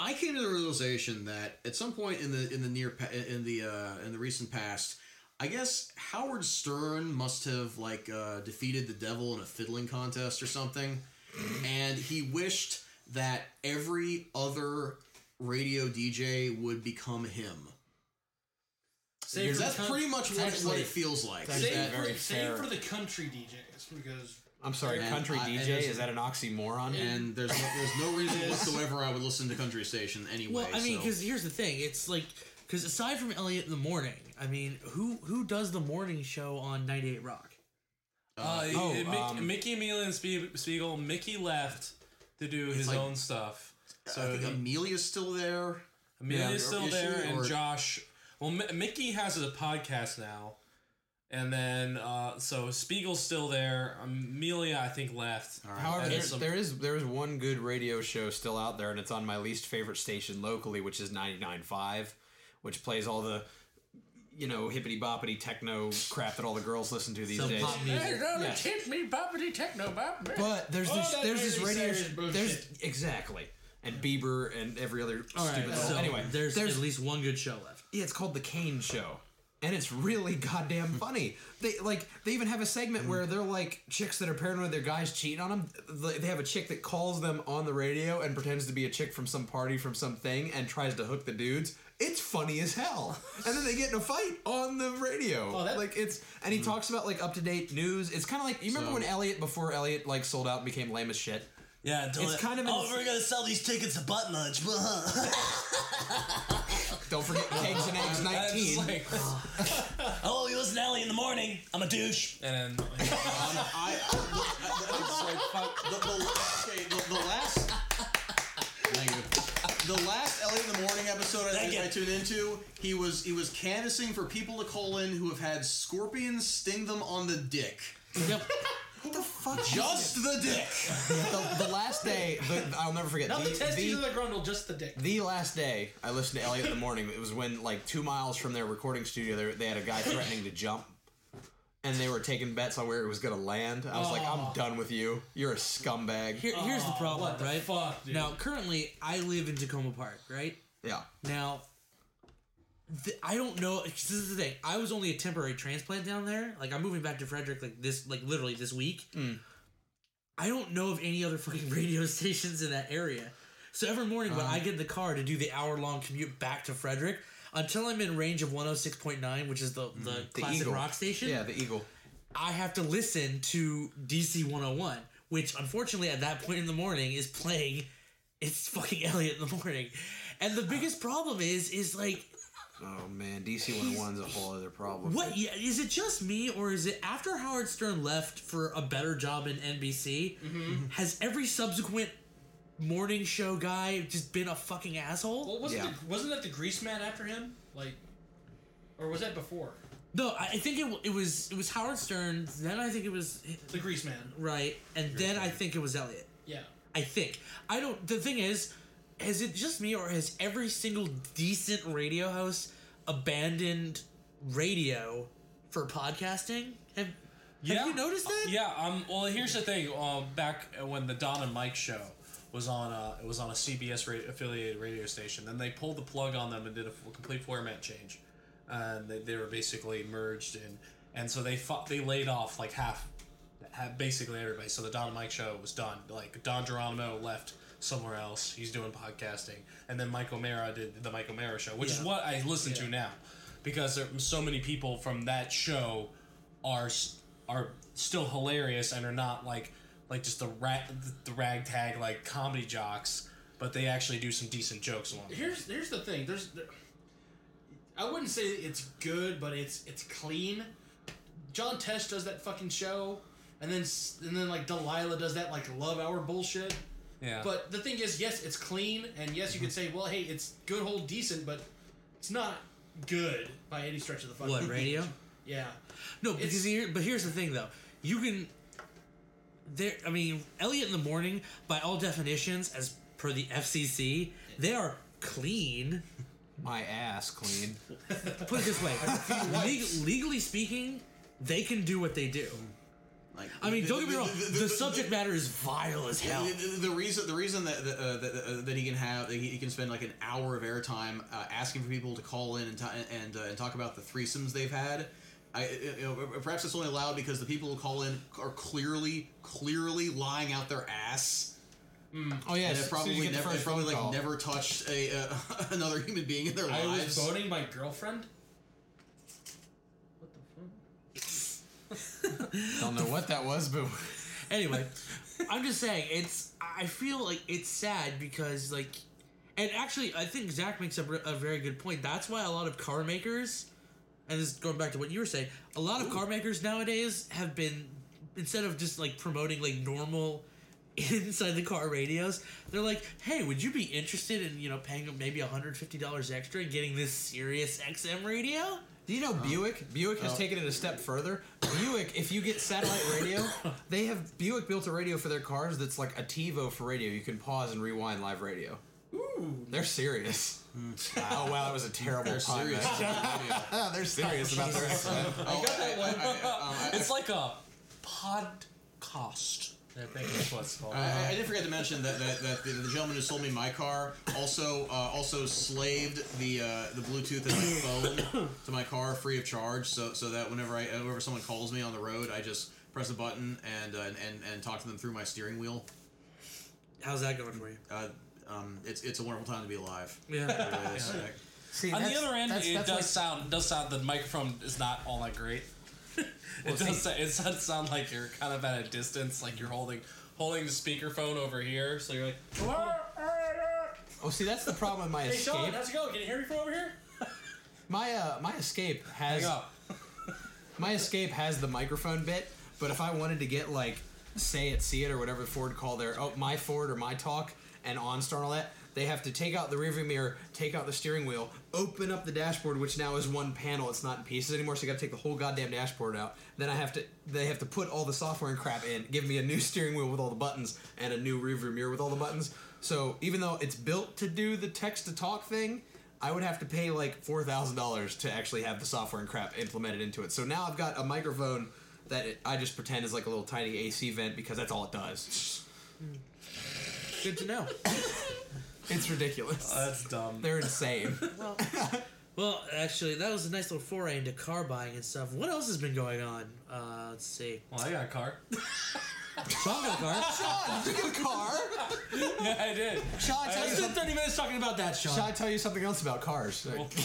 I came to the realization that at some point in the in the near pa- in the uh, in the recent past, I guess Howard Stern must have like uh, defeated the devil in a fiddling contest or something, and he wished that every other radio D J would become him. Save Because for that's the con- pretty much what, it- what actually- it feels like. that's is Save, that- very for, save fair. for the country D Js because I'm sorry, And country I- and D J? there's- Is that an oxymoron? and there's no, there's no reason whatsoever I would listen to country station anyway. Well, I mean, so. because here's the thing: it's like, because aside from Elliot in the morning, I mean, who who does the morning show on ninety-eight Rock? Uh, oh, Mick, um, Mickey Emelian Spie- Spiegel. Mickey left to do his like- own stuff. I So think he- Amelia's still there. Amelia's Yeah, still is there, she, and or- Josh. Well, M- Mickey has a podcast now, and then uh, so Spiegel's still there. Amelia, I think, left. However, And there, some- there is there is one good radio show still out there, and it's on my least favorite station locally, which is ninety-nine point five, which plays all the, you know, hippity boppity techno crap that all the girls listen to these Some days. pop music. Yeah. Teach me boppity techno bop. But there's Oh, this that there's this Miley radio Cyrus sh- bullshit. there's exactly and Bieber and every other All right, stupid. so anyway, there's, there's at least one good show left. yeah, it's called the Kane Show, and it's really goddamn funny. They like they even have a segment where they're like chicks that are paranoid their guys cheating on them. They have a chick that calls them on the radio and pretends to be a chick from some party from something and tries to hook the dudes. It's funny as hell, and then they get in a fight on the radio. Oh, that- like it's and he talks about like up to date news. It's kind of like you remember So- when Elliot before Elliot like sold out and became lame as shit. Yeah, until It's it- kind of oh, ins- we're gonna sell these tickets to butt lunch. Don't forget Kegs and Eggs And it's nineteen. like, oh, you listen to Ellie in the morning. I'm a douche. and then like, I, it's like, fuck, the, the, okay, the, the last. Negative. The last Ellie in the Morning episode I, Thank you. I tuned into, he was he was canvassing for people to call in who have had scorpions sting them on the dick. Yep. What the fuck? Just the dick. the, the last day, the, I'll never forget. not the, the, testes the, or the grundle, just the dick. the last day I listened to Elliot in the morning. It was when like two miles from their recording studio, they, they had a guy threatening to jump, and they were taking bets on where it was gonna land. I was like, I'm done with you. You're a scumbag. Here, here's the Oh, problem, what the right? fuck, dude? Now, currently, I live in Tacoma Park, right? Yeah. Now, th- I don't know. 'Cause this is the thing. I was only a temporary transplant down there. Like, I'm moving back to Frederick, like this, like literally this week. I don't know of any other fucking radio stations in that area. So every morning when I get in the car to do the hour long commute back to Frederick, until I'm in range of one oh six point nine, which is the the, The classic Eagle. rock station, Yeah, the Eagle. I have to listen to D C one oh one, which unfortunately at that point in the morning is playing. It's fucking Elliot in the morning, and the biggest problem is is like, Oh man, D C one oh one's a whole other problem. what? Yeah, is it just me, or is it after Howard Stern left for a better job in N B C? Has every subsequent morning show guy just been a fucking asshole? Well, wasn't Yeah. the, wasn't that the Grease Man after him? Like, or was that before No, I I think it, it was it was Howard Stern. Then I think it was the Grease Man? right, and then I think it was Elliot. Yeah. I think. I don't. The thing is, has it just me, or has every single decent radio host abandoned radio for podcasting? Have, have you noticed that? Yeah. Um. Well, here's the thing. Uh, back when the Don and Mike show was on, uh, it was on a C B S ra- affiliated radio station. Then they pulled the plug on them and did a f- complete format change, and they, they were basically merged in. And so they fought, they laid off like half, half, basically everybody. So the Don and Mike show was done. Like Don Geronimo left somewhere else. He's doing podcasting, and then Mike O'Mara did the Mike O'Mara show, which is Yeah. what I listen to now, because there, so many people from that show are s- are still hilarious and are not like like just the rag the ragtag like comedy jocks, but they actually do some decent jokes along. the way. Here's here's the thing. There's, there, I wouldn't say it's good, but it's it's clean. John Tesh does that fucking show, and then s- and then like Delilah does that like Love Hour bullshit. Yeah. But the thing is, yes, it's clean, and yes, you could say, well, hey, it's good, whole, decent, but it's not good by any stretch of the fucking. What, radio? Yeah. No, because It's- here. But here's the thing, though. You can. There. I mean, Elliot in the morning, by all definitions, as per the F C C, they are clean. My ass clean. Put it this way: leg- legally speaking, they can do what they do. Like, I mean, don't get me wrong. the- The, the- subject matter is vile as hell. The, the, the reason, the reason that that, uh, that, uh, that he can have, he he, he can spend like an hour of airtime uh, asking for people to call in and t- and uh, and talk about the threesomes they've had. I, you know, perhaps it's only allowed because the people who call in are clearly, clearly lying out their ass. Mm. Oh yeah, and have as soon as probably you get the never, first probably phone like call. never touched a uh, another human being in their I lives. was boning my girlfriend. Don't know what that was, but Anyway, I'm just saying it's. I feel like it's sad because like, and actually, I think Zach makes a, a very good point. That's why a lot of car makers, and this is going back to what you were saying, a lot of car makers nowadays have been, instead of just like promoting like normal inside the car radios, they're like, hey, would you be interested in, you know, paying maybe one hundred fifty dollars extra and getting this Sirius X M radio? do you know Buick? Buick has Oh. taken it a step further. Buick, if you get satellite radio, they have Buick built a radio for their cars that's like a TiVo for radio. You can pause and rewind live radio. Ooh, they're serious. Oh wow, that was a terrible They're pun. serious. man. They're serious about their X M. I got that one. It's like a podcast. I think that's what it's called. I, I did forget to mention that, that, that the, the gentleman who sold me my car also uh, also slaved the uh, the Bluetooth in my phone to my car free of charge, so so that whenever I whenever someone calls me on the road, I just press a button and uh, and, and and talk to them through my steering wheel. How's that going for you? Uh, um, it's it's a wonderful time to be alive. Yeah. It really is. See, On the that's- other end, that's- it that's does like- sound does sound the microphone is not all that great. it see- does. sa- It does sound like you're kind of at a distance, like you're holding holding the speakerphone over here. So you're like, Oh, see, that's the problem with my Hey Sean, Escape. how's it going? Can you hear me from over here? My uh, my Escape has hang up. my Escape has the microphone bit, but if I wanted to get like Say It, See It, or whatever Ford call their oh my Ford or my Talk and OnStar and all that, they have to take out the rearview mirror, take out the steering wheel, open up the dashboard, which now is one panel. It's not in pieces anymore, so you got to take the whole goddamn dashboard out. Then I have to they have to put all the software and crap in, give me a new steering wheel with all the buttons and a new rearview mirror with all the buttons. So even though it's built to do the text to talk thing, I would have to pay like four thousand dollars to actually have the software and crap implemented into it. So now I've got a microphone that it, I just pretend is like a little tiny A C vent because that's all it does. Good to know. It's ridiculous. That's dumb. They're insane. Well, well, actually, that was a nice little foray into car buying and stuff. What else has been going on? Uh, let's see. Well, I got a car. Sean got a car. Sean, did you get a car? Yeah, I did. Shall I tell I you spent something? thirty minutes talking about that, Sean. Shall I tell you something else about cars?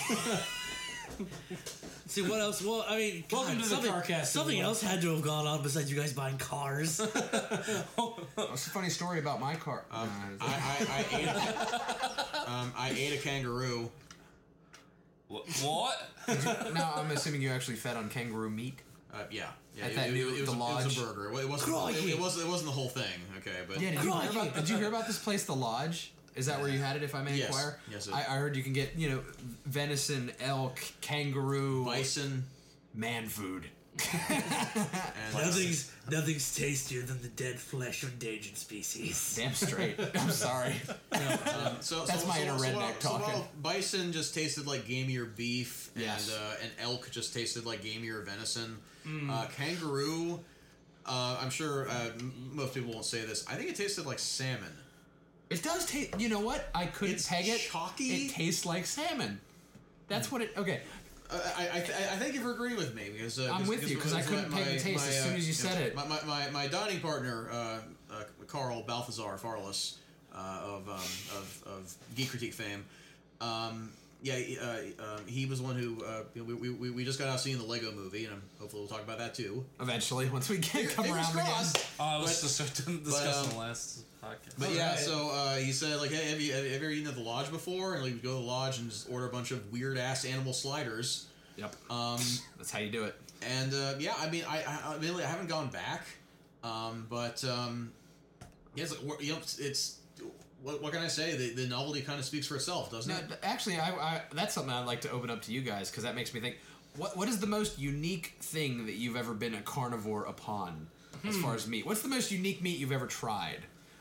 See what else? Well, I mean, Welcome God, to the something, Carcast, something everyone. else had to have gone on besides you guys buying cars. What's a funny story about my car? Um, Uh, I, I, I ate um, I ate a kangaroo. What? now I'm assuming you actually fed on kangaroo meat. Uh, yeah, yeah. At it, that it, new- it, was the a, it was lodge? a burger. It wasn't. It, it wasn't. It wasn't the whole thing. Okay, but Yeah, did you, hear about, did you hear about this place, the Lodge? Is that where you had it, if I may Yes. inquire? Yes, it- I, I heard you can get, you know, venison, elk, kangaroo, bison, man food. and nothing's nothing's tastier than the dead flesh of endangered species. Damn straight. I'm sorry. Um, so, That's so, my so, inner so redneck while, so talking. while bison just tasted like gamier beef, Yes. and uh, and elk just tasted like gamier venison. Mm. Uh, kangaroo, uh, I'm sure uh, m- most people won't say this. I think it tasted like salmon. It does taste. You know what? I couldn't It's peg it. chalky. It tastes like salmon. That's what it. Okay, Uh, I, I, th- I thank you for agreeing with me because uh, I'm because- with you, 'cause I because couldn't my- peg the taste my, as soon uh, as you said it. My, my, my, my dining partner, uh, uh, Carl Balthazar Farless, uh, of, um, of of Geek Critique fame. Um, yeah, he- uh, um, he was the one who uh, you know, we, we, we just got out seeing the Lego Movie, and um, hopefully we'll talk about that too. eventually, once we get come Fingers around again. crossed. Oh, I was But- just discussing um, the last podcast. But yeah, so uh, he said like, hey, have you, have you ever eaten at the Lodge before? And like, we go to the Lodge and just order a bunch of weird ass animal sliders. Yep. Um, That's how you do it. and uh, yeah, I mean, I, I, I, really, I haven't gone back, um, but um, yeah, it's, like, we're- you know, it's, it's what, what can I say? The, the novelty kind of speaks for itself, doesn't No, it? d- actually, I, I that's something I'd like to open up to you guys because that makes me think. What what is the most unique thing that you've ever been a carnivore upon, as far as meat? What's the most unique meat you've ever tried?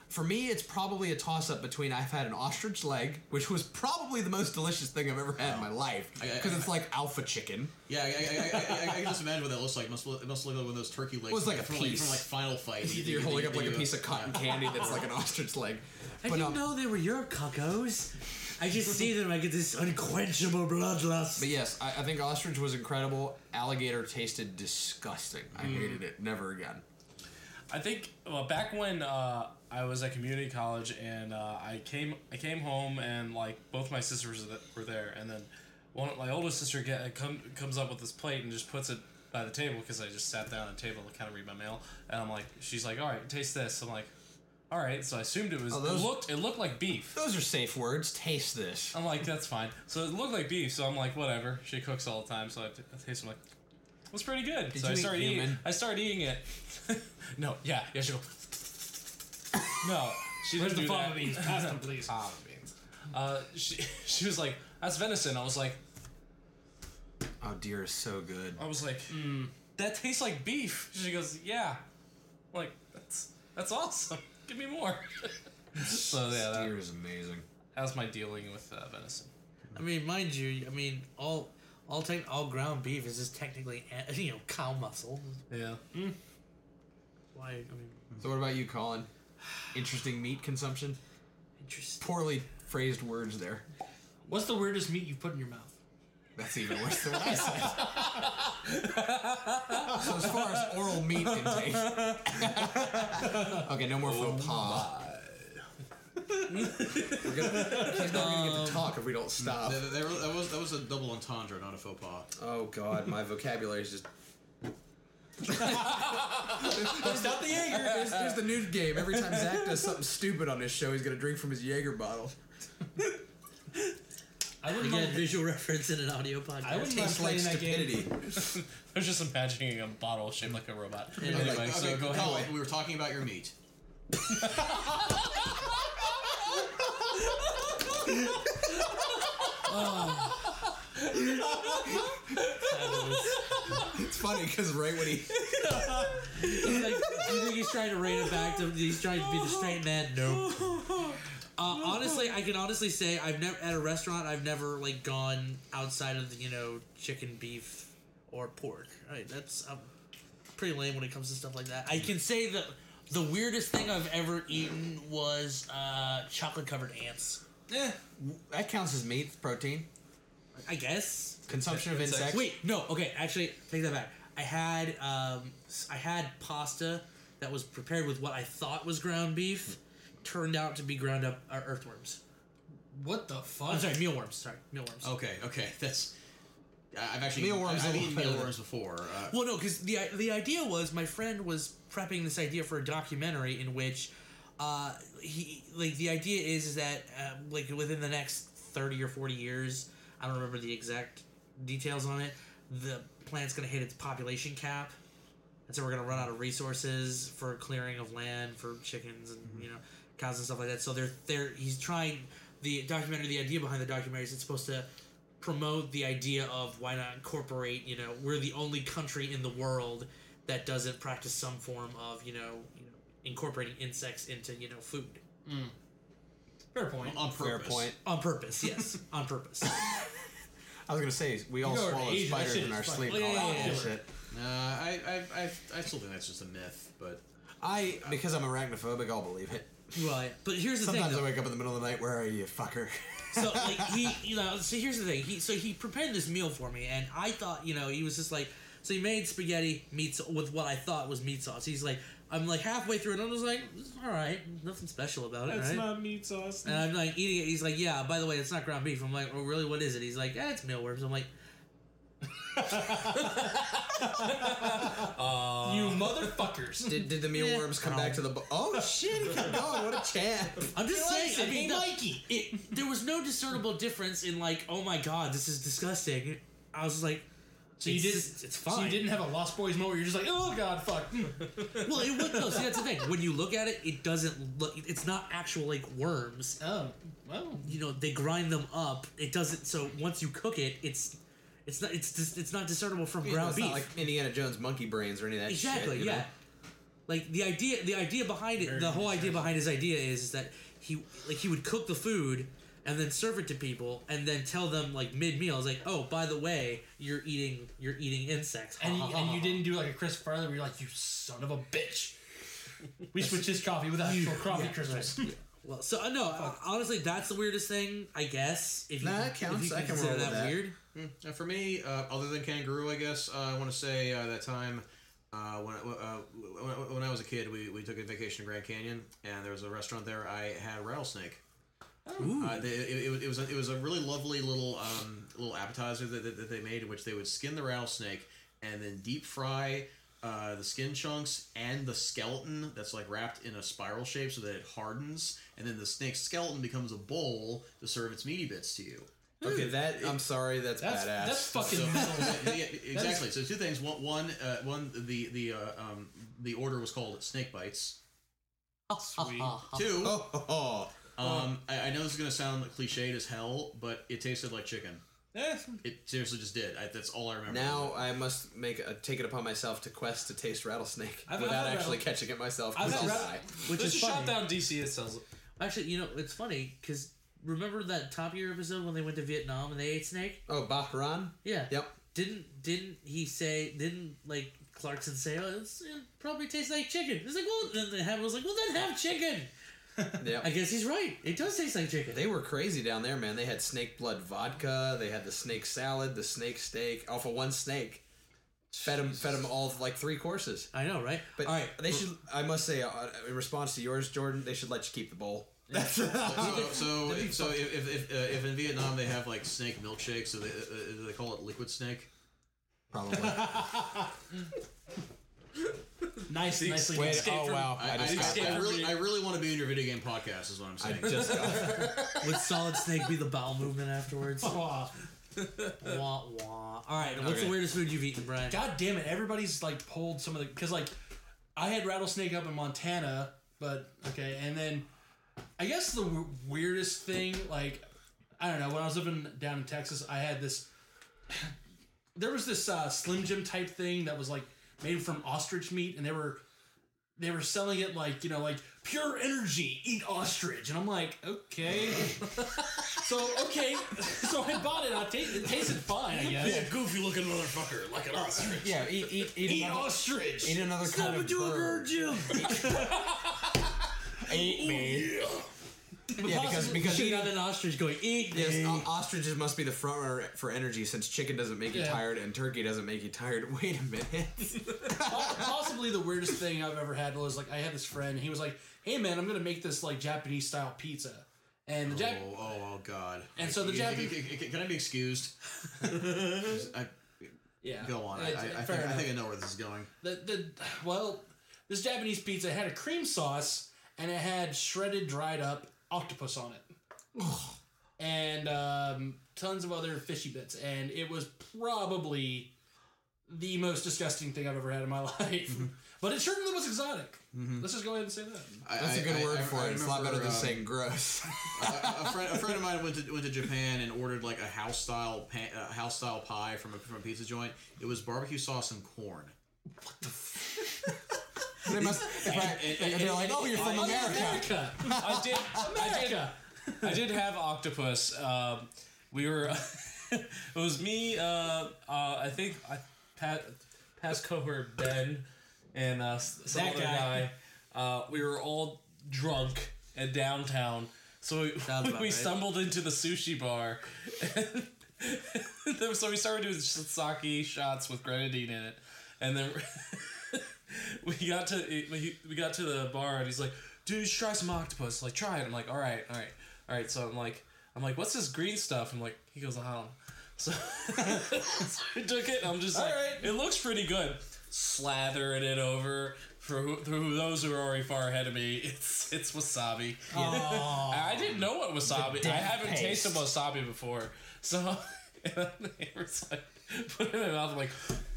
For me, it's probably a toss-up between I've had an ostrich leg, which was probably the most delicious thing I've ever had in my life, because it's like alpha chicken. Yeah, I, I, I, I, I can just imagine what that looks like. It must look, it must look like one of those turkey legs. It was like a from, piece. Like, from like Final Fight. You're holding up like a piece of cotton candy that's like an ostrich leg. I But, didn't um, know they were your cuckos. I just see them, I get this unquenchable bloodlust. But yes, I, I think ostrich was incredible. Alligator tasted disgusting. I hated it. Never again. I think well, back when uh, I was at community college and uh, I came I came home and like both my sisters were there, and then one my oldest sister get come, comes up with this plate and just puts it by the table because I just sat down at the table to kind of read my mail, and I'm like, she's like, all right, taste this. I'm like, all right. So I assumed it was Oh, those- it looked it looked like beef. Those are safe words. Taste this. I'm like, that's fine. So it looked like beef. So I'm like, whatever. She cooks all the time, so I, t- I taste. I'm like, it was pretty good. Did so you I eat started eating. human? I started eating it. No, yeah, yeah. She go. No, she Where's didn't the do fava that. beans? Pass them, please. Fava beans. Uh, she she was like, that's venison. I was like, Oh, deer is so good. I was like, mm, that tastes like beef. She goes, yeah. I'm like, that's that's awesome. Give me more. So yeah, that, Deer is amazing. that was my dealing with uh, venison. I mean, mind you, I mean, all all tech, all ground beef is just technically, uh, you know, cow muscle. Yeah. Why? I mean, So what about you, Colin? Interesting meat consumption? interesting. Poorly phrased words there. What's the weirdest meat you've put in your mouth? That's even worse than what I said. So as far as oral meat intake. Okay, no more faux pas. We're gonna, he's not gonna get to talk if we don't stop. That, that, that was that was a double entendre, not a faux pas. Oh god, my vocabulary is just. Stop the Jaeger. Here's, here's the new game. Every time Zach does something stupid on this show, he's gonna drink from his Jaeger bottle. I wouldn't Again, mind. visual reference in an audio podcast. I wouldn't mind Tastes like playing that game. stupidity. I was just imagining a bottle shaped like a robot. Yeah. Anyway, Okay, so okay, go Colin, ahead. we were talking about your meat. It's funny because right when he. He's like, do you think he's trying to rein it back to? He's trying to be the straight man. No. Uh, honestly, I can honestly say I've never at a restaurant. I've never like gone outside of the you know chicken, beef, or pork. Right, that's I'm pretty lame when it comes to stuff like that. I can say that the weirdest thing I've ever eaten was uh, chocolate covered ants. Eh, that counts as meat, protein. I guess. Consumption of insects. Wait, no. Okay, actually, take that back. I had um, s- I had pasta that was prepared with what I thought was ground beef, turned out to be ground up uh, earthworms. What the fuck? I'm sorry, mealworms. Sorry, mealworms. Okay, okay, that's. I- I've actually Mealworms I've are eaten better. mealworms before. Uh, Well, no, because the the idea was my friend was prepping this idea for a documentary in which, uh, he like the idea is is that um, like within the next thirty or forty years, I don't remember the exact details on it. The planet's gonna hit its population cap, and so we're gonna run out of resources for clearing of land for chickens and you know cows and stuff like that. So they're they're he's trying the documentary. The idea behind the documentary is it's supposed to promote the idea of why not incorporate, you know, we're the only country in the world that doesn't practice some form of, you know, you know, incorporating insects into, you know, food. Fair point. on Fair purpose. point. On purpose, yes. On purpose. I was gonna say we all go to swallow Asia, that spiders shit in is our fun. sleep. Oh, yeah, and all yeah, that yeah. bullshit. Uh, I, I, I, I still think that's just a myth, but I because I'm arachnophobic, I'll believe it. Right. But here's the Sometimes thing, I though. wake up in the middle of the night. Where are you, fucker? So like he, you know, so here's the thing. He so he prepared this meal for me, and I thought, you know, he was just like, so he made spaghetti meat sa- with what I thought was meat sauce. He's like, I'm like halfway through, and I'm just like, all right, nothing special about it, right? not meat sauce. And I'm like eating it. He's like, yeah. By the way, it's not ground beef. I'm like, oh really? What is it? He's like, yeah, it's mealworms. I'm like, You motherfuckers. Did, did the mealworms come back to the? Bo- oh shit! He kept going. What a champ! I'm just He likes saying. I it. mean, Hey, the- Mikey. it, there was no discernible difference in like, oh my god, this is disgusting. I was like, So you it's did. just- it's So fine. you didn't have a Lost Boys moment where you're just like, oh god, fuck. Well, it would no. See, that's the thing. When you look at it, it doesn't look. It's not actual like worms. Oh, well. You know, they grind them up. It doesn't. So once you cook it, it's it's not it's just, it's not discernible from You know, ground it's beef. not like Indiana Jones monkey brains or any of that exactly. shit. you Yeah. know? like the idea the idea behind it, Very the whole idea nutritious. behind his idea is, is that he like he would cook the food and then serve it to people and then tell them like mid meal, like, oh, by the way, you're eating you're eating insects. And you, and you didn't do like a Chris Farley where you're like, you son of a bitch. We switched his coffee with actual coffee yeah, crystals. right. Well, so uh, no, uh, honestly, that's the weirdest thing, I guess. If you, Nah, can- that counts. If you I can can consider roll with that, that. weird. Uh, for me, uh, other than kangaroo, I guess uh, I want to say uh, that time uh, when, uh, when when I was a kid, we, we took a vacation to Grand Canyon, and there was a restaurant there. I had rattlesnake. Uh, they, it, it, it was a, it was a really lovely little um, little appetizer that, that, that they made, in which they would skin the rattlesnake and then deep fry uh, the skin chunks and the skeleton that's like wrapped in a spiral shape so that it hardens, and then the snake's skeleton becomes a bowl to serve its meaty bits to you. Okay, that I'm sorry, that's, That's badass. that's fucking So, metal. yeah, exactly. So two things. One, one, uh, one the the uh, um, the order was called snake bites. Sweet. Two, Oh, oh, oh. um, I, I know this is gonna sound cliched as hell, but it tasted like chicken. Eh, It seriously just did. I, that's all I remember. Now I must make a, take it upon myself to quest to taste rattlesnake I've- without I've had actually rattle- catching it myself. I've which had is rattle- high. Which Let's is just funny. shot down D C. It sells it. Actually, you know, it's funny because remember that Top Gear episode when they went to Vietnam and they ate snake? Oh, Bahran? Yeah. Yep. Didn't didn't he say? Didn't like Clarkson say? Oh, it's, it probably tastes like chicken. It's like, well, then the Hammond was like, well, then have chicken. Yep. I guess he's right. It does taste like chicken. They were crazy down there, man. They had snake blood vodka. They had the snake salad, the snake steak, off of one snake. Fed them, fed them all like three courses. I know, right? But all right, they should. I must say, uh, in response to yours, Jordan, they should let you keep the bowl. That's So, so, so if if if, uh, if in Vietnam they have like snake milkshakes, so they uh, they call it liquid snake. probably. nice, nicely Wait, done. oh wow! I, I, just I, got I that. really I really want to be in your video game podcast. Is what I'm I saying. just got that. would Solid Snake be the bowel movement afterwards? Aw. Wah wah. All right, what's Okay. the weirdest food you've eaten, Brian? God damn it! Everybody's like pulled some of the because like I had rattlesnake up in Montana, but okay, and then I guess the w- weirdest thing, like I don't know, when I was living down in Texas, I had this. There was this uh, Slim Jim type thing that was like made from ostrich meat, and they were they were selling it like you know like pure energy, eat ostrich, and I'm like okay, so okay, so I bought it. I ta- it tasted fine, I guess. Yeah, goofy looking motherfucker, like an ostrich. Yeah, eat eat eat, Eat another, ostrich. eat another kind of bird. Jim. Eat me. Yeah, because because you eating, got an ostrich going eat yes, me. o- ostriches must be the front runner for energy since chicken doesn't make you Yeah. tired and turkey doesn't make you tired. Wait a minute. Possibly the weirdest thing I've ever had was like I had this friend. He was like, "Hey man, I'm gonna make this like Japanese style pizza," and the Jap- Oh, oh, oh, God. And so the Can- Japan- can, can, can I be excused? I, yeah, go on. I, I, It's- I, fair think, I enough. think I know where this is going. the the well, this Japanese pizza had a cream sauce and it had shredded dried up octopus on it, and um, tons of other fishy bits, and it was probably the most disgusting thing I've ever had in my life. But it certainly was exotic. Let's just go ahead and say that. I, That's a I- good I- word I- for I it. It's a lot better remember, than um, saying gross. a, a friend, a friend of mine went to went to Japan and ordered like a house style pan, uh, house style pie from a, from a pizza joint. It was barbecue sauce and corn. They must. And- and- and they're like, "Oh, you're from I- America." America, I did. I did. America. I did have octopus. Um, we were. It was me. Uh, uh, I think I pat, past cohort Ben and uh, s- some That other guy. guy. Uh, we were all drunk at downtown, so we, Sounds about we right. stumbled into the sushi bar. So we started doing sake shots with grenadine in it, and then we got to we we got to the bar, and he's like, "Dude, you should try some octopus. Like, try it." I'm like, "All right, all right, all right." So I'm like, I'm like, "What's this green stuff?" I'm like, he goes, "I don't know." So, so I took it, and I'm just like, right. "It looks pretty good." Slathering it over. For who, for those who are already far ahead of me, it's it's wasabi. I didn't know what wasabi. I haven't paste. tasted wasabi before, so and it was like put it in my mouth. I'm like,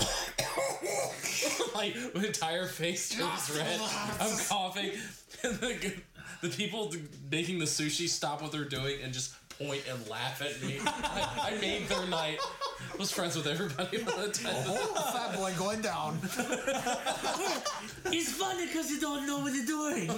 like my entire face turns red. I'm coughing, and the the people making the sushi stop what they're doing and just point and laugh at me. I, I made their night. I was friends with everybody all the time. Oh, fat boy going down. It's funny because you don't know what you're doing.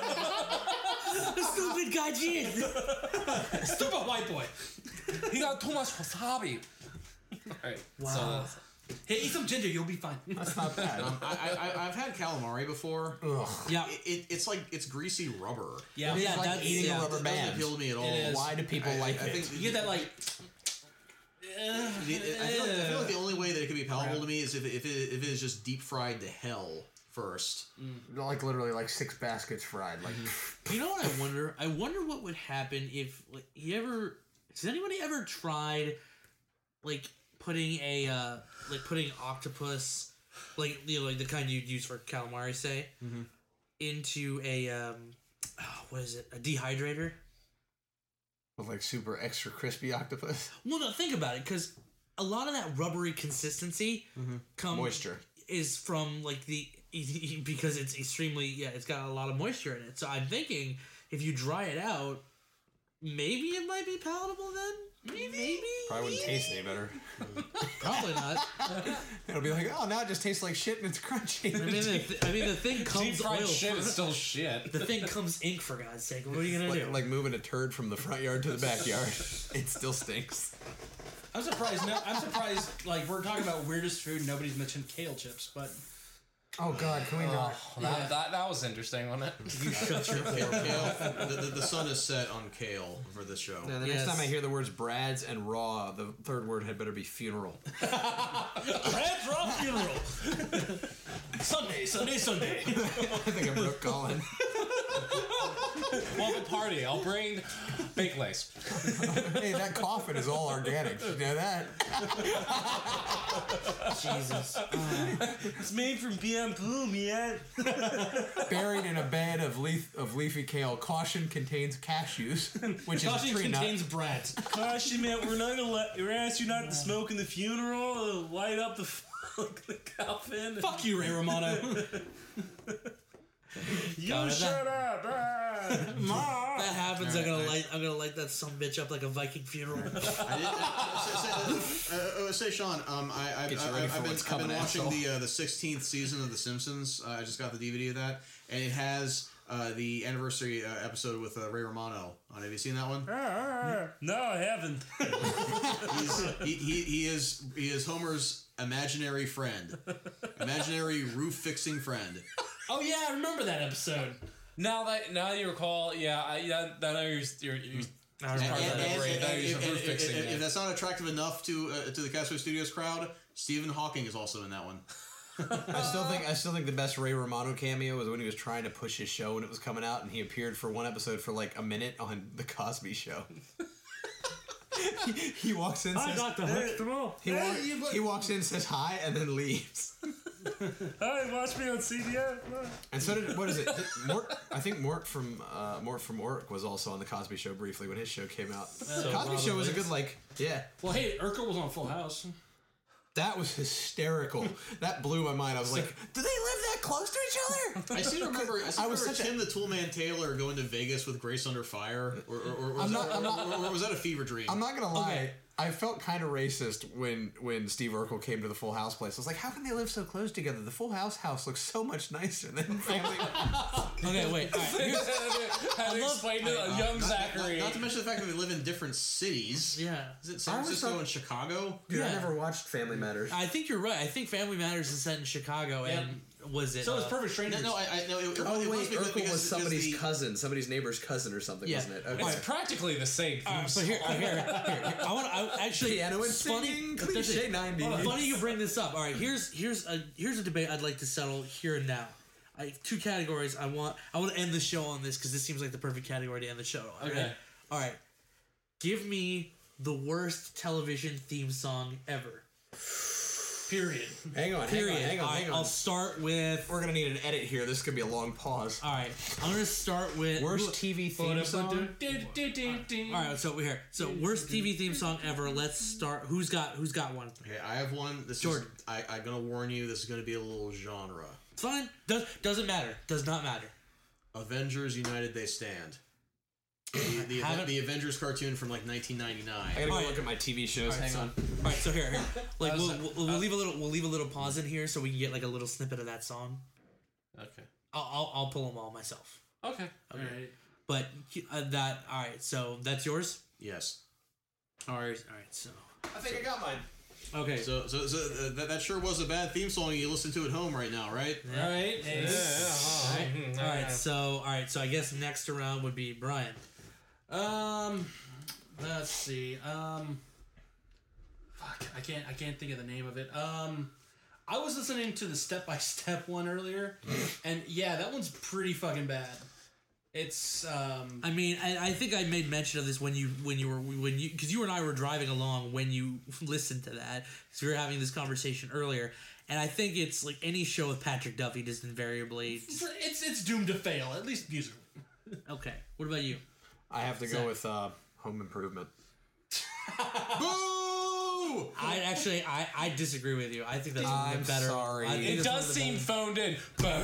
Stupid gaijin. Stupid white boy. He got too much wasabi. Alright, Wow. so Hey, eat some ginger. You'll be fine. That's not bad. Um, I, I, I've had calamari before. Yeah. It, it, it's like it's greasy rubber. Yeah. Yeah, It's like that's eating yeah. a rubber It doesn't band. appeal to me at all. It is. Why do people I, like I, I it? think You get that like. The, I, feel like, I feel like the only way that it could be palatable to me is if, if, it, if it is just deep fried to hell first. Like literally like six baskets fried. Like You know what I wonder? I wonder what would happen if like you ever has anybody ever tried like putting a uh like putting octopus like you know like the kind you'd use for calamari say Mhm. into a um oh, what is it? A dehydrator? with like super extra crispy octopus. Well, no, think about it cuz a lot of that rubbery consistency comes Moisture. is from like the because it's extremely yeah it's got a lot of moisture in it. So I'm thinking if you dry it out, maybe it might be palatable then. Maybe. Probably wouldn't taste any better. Probably not. It'll be like, oh, now it just tastes like shit and it's crunchy. I mean, the, th- I mean, the thing deep comes fried oil. shit for- is still shit. the thing comes ink for God's sake. What are you gonna like, do? like moving a turd from the front yard to the backyard. It still stinks. I'm surprised. No, I'm surprised. Like we're talking about weirdest food. Nobody's mentioned kale chips, but Oh God, can we not? That, that, that was interesting, wasn't it? you shut your Kale, kale, the, the, the sun is set on kale for this show. Yeah, the Yes. next time I hear the words Brad's and raw, the third word had better be funeral. Brad's Raw Funeral. Sunday, Sunday, Sunday. I think I broke Colin. Well, the party. I'll bring baked lace. Hey, that coffin is all organic. You know that? Jesus. It's made from bamboo, man. Buried in a bed of leaf of leafy kale. Caution contains cashews, which is a Caution tree nut. contains Brad's. Caution, man. We're not gonna let. We're gonna ask you not to smoke in the funeral. Uh, light up the fuck the coffin. Fuck you, Ray Romano. You God, shut up. Ah. That happens. I'm gonna light. I'm gonna light that some bitch up like a Viking funeral. I did, uh, say, uh, uh, say, Sean, um, I, I, Get you I, ready I've for been, what's I've been coming, watching asshole. the uh, the sixteenth season of The Simpsons. Uh, I just got the D V D of that, and it has uh, the anniversary uh, episode with uh, Ray Romano on. Have you seen that one? No, I haven't. He's, he, he, he is he is Homer's imaginary friend, imaginary roof fixing friend. Oh yeah, I remember that episode. Now that now that you recall, yeah, I, yeah, that now you're you're, you're I And, remember and, that. and- Right, and- that is a and- roof and- fixing, and- yeah. if that's not attractive enough to uh, to the Castaway Studios crowd, Stephen Hawking is also in that one. I still think I still think the best Ray Romano cameo was when he was trying to push his show when it was coming out, and he appeared for one episode for like a minute on the Cosby Show. he, he walks in, says, Doctor Huxtable. he, wa- he walks in, says hi, and then leaves. Hi, watch me on C D F. And so did what is it? Did Mort, I think Mort from uh, Mort from Orc was also on the Cosby Show briefly when his show came out. The Cosby Show was a good like yeah. Well, hey, Urkel was on Full House. That was hysterical. That blew my mind. I was like, do they live that close to each other? I seem to remember. I, seem I to was remember such a- Tim the Toolman Taylor going to Vegas with Grace Under Fire, or, or, or, was, I'm not- that, I'm not- or, or was that a fever dream? I'm not gonna lie. Okay. I felt kind of racist when when Steve Urkel came to the Full House place. I was like, how can they live so close together? The Full House house looks so much nicer than Family. Okay, wait. All right, here's, had to love- explain to a Uh, young not, Zachary. Not, not to mention the fact that they live in different cities. yeah. Is it San I always Francisco thought- and Chicago? Dude, I Yeah. never watched Family Matters. I think you're right. I think Family Matters is set in Chicago, and was it? So is uh, Perfect No, Strangers. no, I, I no. It, it, Oh it wait, was because, Urkel because, was somebody's because the, cousin, somebody's neighbor's cousin or something, Yeah. wasn't it? Okay. It's practically the same. All right, but here, here, here, here, I want to I, actually. Piano and it's funny. singing, that's cliche it. nineties. Hold on, Funny you bring this up. All right, here's here's a here's a debate I'd like to settle here and now. I have two categories. I want I want to end the show on this because this seems like the perfect category to end the show on. Okay. Right? All right. Give me the worst television theme song ever. Period. Hang on, Period. hang on, hang on, All right, hang on. I'll start with. We're gonna need an edit here. This could be a long pause. All right, I'm gonna start with Worst T V theme song. All right, so we're here. So worst T V theme song ever. Let's start. Who's got Who's got one? Okay, I have one. This Jordan. is. I, I'm gonna warn you. This is gonna be a little genre. It's fine. Does doesn't matter. Does not matter. Avengers United They Stand. the, the, Haven't- the Avengers cartoon from like nineteen ninety-nine. I gotta go Alright. look at my T V shows. Alright, Hang so- on. All right, so here, here, like That we'll, was a- we'll, we'll leave a little, we'll leave a little pause in here so we can get like a little snippet of that song. Okay. I'll, I'll, I'll pull them all myself. Okay. All right. But uh, that, all right. So that's yours. Yes. All right, all right. So I think I got mine. okay. So, so, so uh, that, that sure was a bad theme song you listen to at home right now, right? All right. Hey. all right, all right. So all right. So I guess next around would be Brian. Um, let's see. Um, fuck, I can't. I can't think of the name of it. Um, I was listening to the Step by Step one earlier, and yeah, that one's pretty fucking bad. It's um. I mean, I, I think I made mention of this when you when you were when you because you and I were driving along when you listened to that because we were having this conversation earlier, and I think it's like any show with Patrick Duffy just invariably. It's it's, it's doomed to fail, at least musically. Okay, what about you? I have to Zach. go with uh, Home Improvement. Boo! I actually I, I disagree with you. I think that's one of I'm the better. sorry. I think It that's one does of the seem better- phoned in.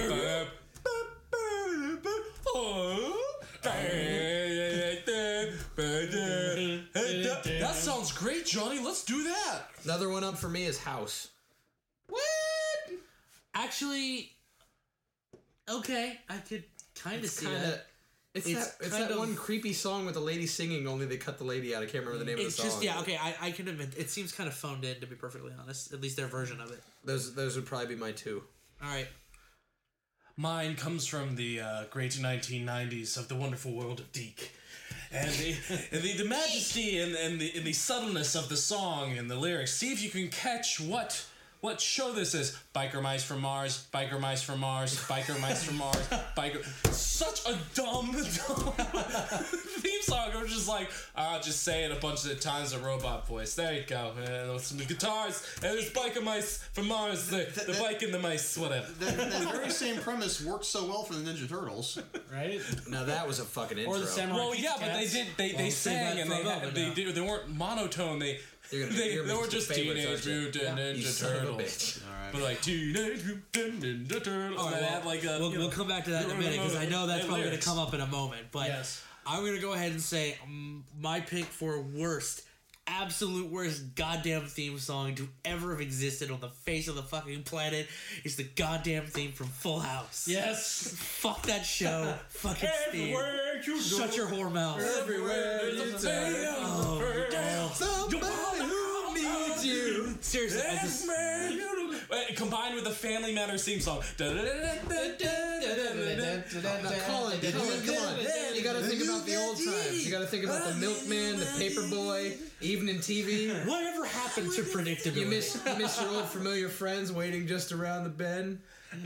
That sounds great, Johnny. Let's do that. Another one up for me is House. What? Actually, okay, I could kind of see Kinda, that. it's, It's that, it's kind that of- one creepy song with the lady singing, only they cut the lady out. I can't remember the name It's of the just song. yeah, okay. I, I can admit it seems kind of phoned in to be perfectly honest. At least their version of it. Those, those would probably be my two. All right. Mine comes from the uh, great nineteen nineties of the wonderful world of Deke. And the, and the, the majesty and, and, the, and the subtleness of the song and the lyrics. See if you can catch what what show this is. Biker Mice from Mars, Biker Mice from Mars, Biker Mice from Mars, Biker... Such a dumb, dumb theme song. I was just like, I'll just say it a bunch of times in robot voice. There you go. And with some guitars. And there's Biker Mice from Mars, the, the bike and the mice, whatever. That, that very same premise worked so well for the Ninja Turtles. Right? Now that was a fucking intro. Or the Samurai Well, yeah, but they Cats. did. They, Well, they save sang that and for they a had, moment they, now. they they weren't monotone. They You're gonna- they, you're they gonna were make just your favorites, Teenage aren't you? Mutant You Ninja son of a Turtles. bitch. All right. But like Teenage Mutant Ninja Turtles, All and right, they well, had like a. we'll, you we'll know, come back to that in a minute because I know that's and probably going to lyrics. come up in a moment. But Yes. I'm going to go ahead and say um, my pick for worst, absolute worst goddamn theme song to ever have existed on the face of the fucking planet is the goddamn theme from Full House. Yes. Fuck that show. Fucking Steve. Everywhere you Shut your whore mouth. Everywhere you turn. Oh, Somebody who needs you. seriously, I just. Combined with the Family Matters theme song. Now, Colin, Colin, come on. You gotta think about the old times. You gotta think about the milkman, the paperboy, evening T V. Whatever happened to predictability? You miss, you miss your old familiar friends waiting just around the bend.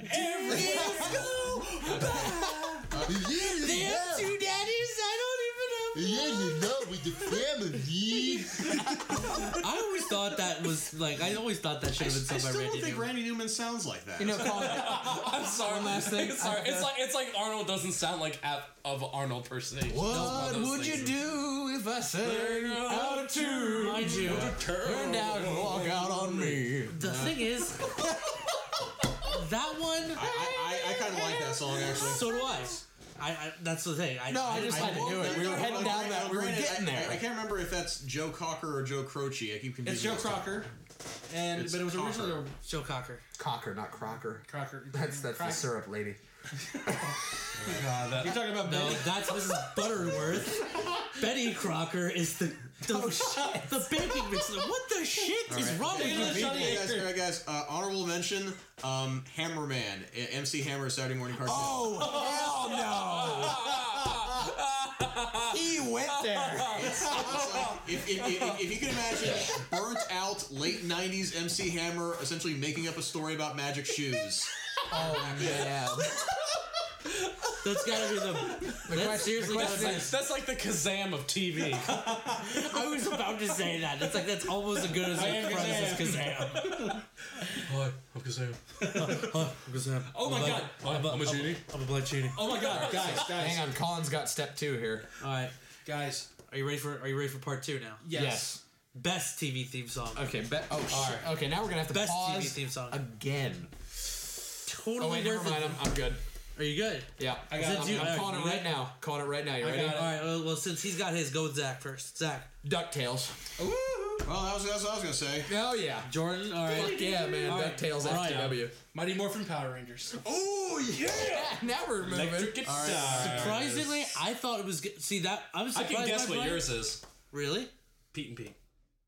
Them two daddies, I don't even know. Yeah, you know, with the family. I always thought that was like I always thought that should have been I sung by still Randy don't think Newman. Randy Newman sounds like that. You know, Colin, I'm sorry. One last thing. It's, sorry. I- it's like it's like Arnold doesn't sound like half of Arnold personation. what would you do if I sang out of tune? Mind you, Turn down and walk out on me. the thing is, that one. I, I, I kind of like that song, actually. So do I. I, I that's the thing. I, No, I just had to do it. We were heading down that. We were Granted, getting I, there. I, I can't remember if that's Joe Cocker or Joe Croce. I keep confusing. It's Joe those two. Crocker. And It's but it was Cocker. originally a Joe Cocker. Cocker, not Crocker. Crocker. That's that's the Crocker. syrup lady. You're talking about No, Betty? that's Missus Butterworth. Betty Crocker is the the, the baking mix. What the shit is wrong with you people? Hey guys, all right, guys. Uh, honorable mention: um, Hammerman, uh, M C Hammer, Saturday morning cartoon. Oh hell no! He went there. It's like, if, if, if, if you can imagine burnt out late nineties M C Hammer essentially making up a story about magic shoes. Oh yeah. That's gotta be the. That's question- seriously the gotta question be. is- That's like the Kazam of T V. I was about to say that. That's like that's almost as good as I am the premise as Kazam. Hi, I'm Kazam. Huh, Kazam. Oh my I'm a- God. I'm a, I'm a genie. I'm a black genie. Oh my god, guys, guys, Hang on, Colin's got step two here. All right, guys. are you ready for? Are you ready for part two now? Yes. Best T V theme song. Okay, be- oh shit. Okay, now we're gonna have to Best pause T V theme song. again. Totally Oh wait, never worth mind. it. I'm, I'm good. Are Are you good? Yeah, I got I'm, it. I'm Alright, calling you it right got- now. Calling it right now. You I ready? got it. All right. Well, well, since he's got his, go with Zach first. Zach. DuckTales. Well, that was, that's what I was gonna say. Oh yeah. Jordan. All right. Fuck yeah, man. All right. DuckTales All right. F T W. Mighty Morphin Power Rangers. Oh yeah. Now we're moving. Electric guitar. Surprisingly, I thought it was good. See that? I'm I surprised. can guess by what Brian. yours is. Really? Pete and Pete.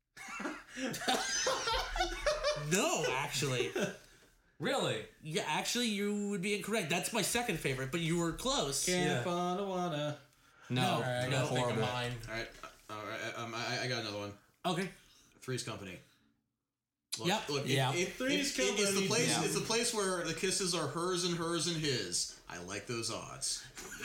No, actually. Really? Yeah, actually, you would be incorrect. That's my second favorite, but you were close. Camp on a wanna. No, No, All right, I no, gotta think of horrible. mine. All right, uh, all right. Um, I, I got another one. Okay. Three's Company. Look, Yep. Look, Yeah. It, it, Three's it- it's the Company. place. Yeah. It's the place where the kisses are hers and hers and his. I like those odds.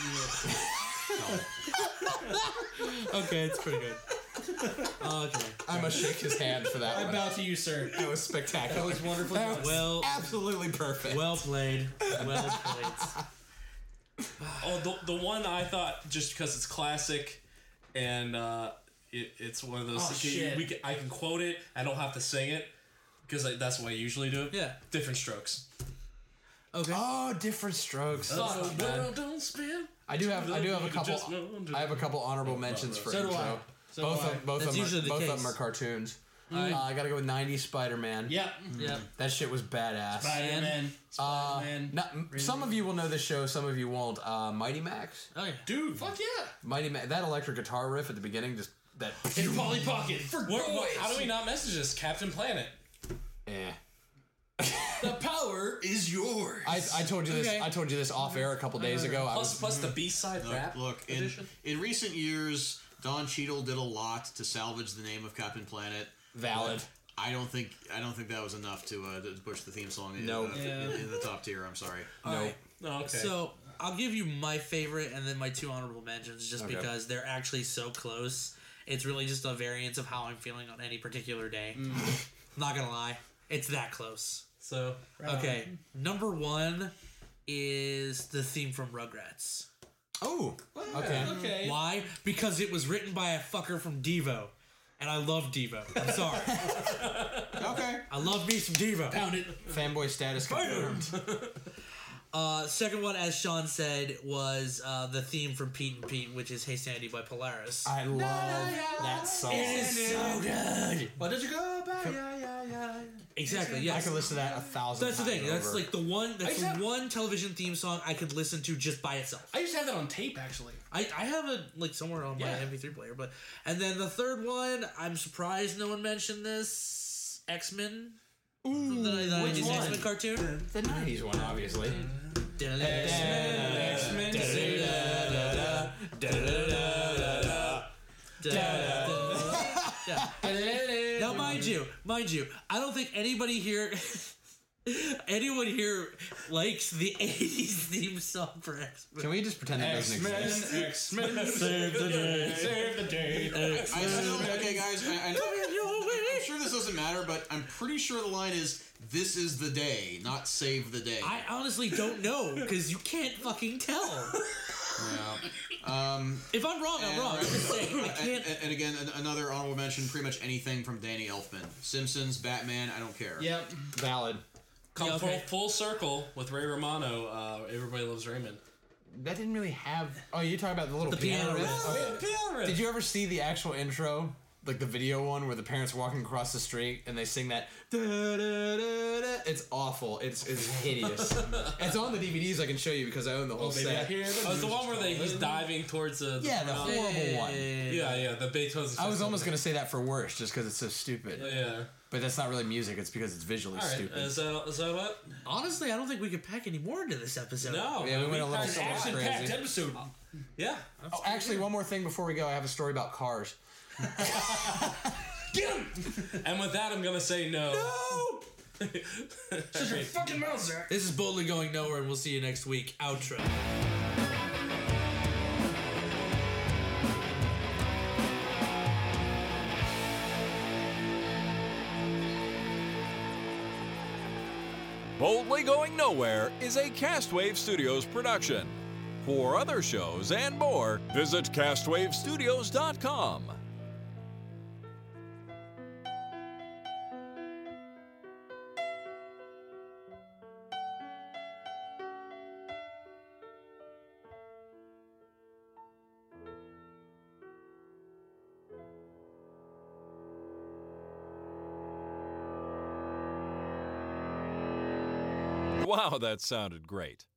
Okay, it's pretty good. Okay. I must shake his hand for that I one. bow to you, sir. That was spectacular. That was wonderful. That was Well- absolutely perfect. Well played. Well played. Oh, the, the one I thought just because it's classic, and uh, it, it's one of those. Oh, shit. We can, I can quote it. I don't have to sing it because like, that's what I usually do. Yeah. Different Strokes. Okay. Oh, different strokes. Fuck, man. world don't spin. I do have I do have a couple Just wonder- I have a couple honorable mentions for So do intro. I. So both do I. of both That's of them usually are, the both case. of them are cartoons. Alright. Uh, I gotta go with nineties Spider-Man. Yep. Yeah. That shit was badass. Spider-Man. Uh, Spider-Man. not, some of you will know this show, some of you won't. Uh, Mighty Max. Oh yeah. Dude, fuck yeah. Mighty Max. That electric guitar riff at the beginning, just that. And Polly Pocket. For What, what, boys. how do we not message this? Captain Planet. Eh. The power is yours. I, I told you this. Okay. I told you this off air a couple days ago. I Plus, was plus the B side Look, rap look in, edition. in recent years, Don Cheadle did a lot to salvage the name of Captain Planet. valid. I don't think I don't think that was enough to, uh, to push the theme song in, Nope. uh, Yeah. in, in the top tier. I'm sorry. Nope. Oh, okay. So I'll give you my favorite and then my two honorable mentions, just Okay. because they're actually so close. It's really just a variance of how I'm feeling on any particular day. Mm. I'm not gonna lie, it's that close. so Okay, number one is the theme from Rugrats. Oh. Okay. Okay. Why? Because it was written by a fucker from Devo. And I love Devo. I'm sorry. Okay. I love me some Devo. Pound it. Fanboy status confirmed. Uh, second one, as Sean said, was uh, the theme from Pete and Pete, which is Hey Sandy by Polaris. I love that song. It is so good. What did you go by? Yeah, yeah, yeah. Exactly, I yes. could listen to that a thousand That's the times thing. That's over. like the one. That's used the to have- one television theme song I could listen to just by itself. I used to have that on tape, actually. I, I have it like somewhere on my Yeah. M P three player, but and then the third one, I'm surprised no one mentioned this. X-Men. Ooh, the, the nineties one? X-Men cartoon. the nineties one, obviously. X-Men. Now, mind you, mind you, I don't think anybody here, anyone here likes the eighties theme song for X-Men. Can we just pretend that doesn't exist? X-Men. Save the day. Save the day. I still, okay, guys. I, I know, I'm sure this doesn't matter, but I'm pretty sure the line is "This is the day," not "Save the day." I honestly don't know because you can't fucking tell. Yeah. Um, If I'm wrong, I'm and, wrong. I'm just saying, I and, can't. and- and again, an- another honorable mention: pretty much anything from Danny Elfman, Simpsons, Batman. I don't care. Yep. Valid. come Yeah, okay. full, full circle with Ray Romano. Uh, Everybody Loves Raymond. That didn't really have. Oh, you're talking about the little The piano riff. Oh, yeah. Piano riff. Did you ever see the actual intro, like the video one, where the parents are walking across the street and they sing that? Da, da, da, da. It's awful. It's it's hideous. It's on the D V Ds. I can show you because I own the whole Baby, I set. hear the Oh, it's the one where they, he's music diving towards the. the Yeah, the ground. horrible one. Yeah, yeah, the Beethoven's. I was almost gonna say that for worse, just because it's so stupid. Yeah. But that's not really music. It's because it's visually All right. stupid. Is that is that what? Honestly, I don't think we could pack any more into this episode. No. Yeah, we went a little packed so it. much Action-packed crazy. episode. Yeah. Oh, actually, one more thing before we go. I have a story about cars. Get him! And with that, I'm gonna say no. No. Shut your fucking mouth, Zach. This is Boldly Going Nowhere, and we'll see you next week. Outro. Boldly Going Nowhere is a Castwave Studios production. For other shows and more, visit castwave studios dot com. Wow, that sounded great.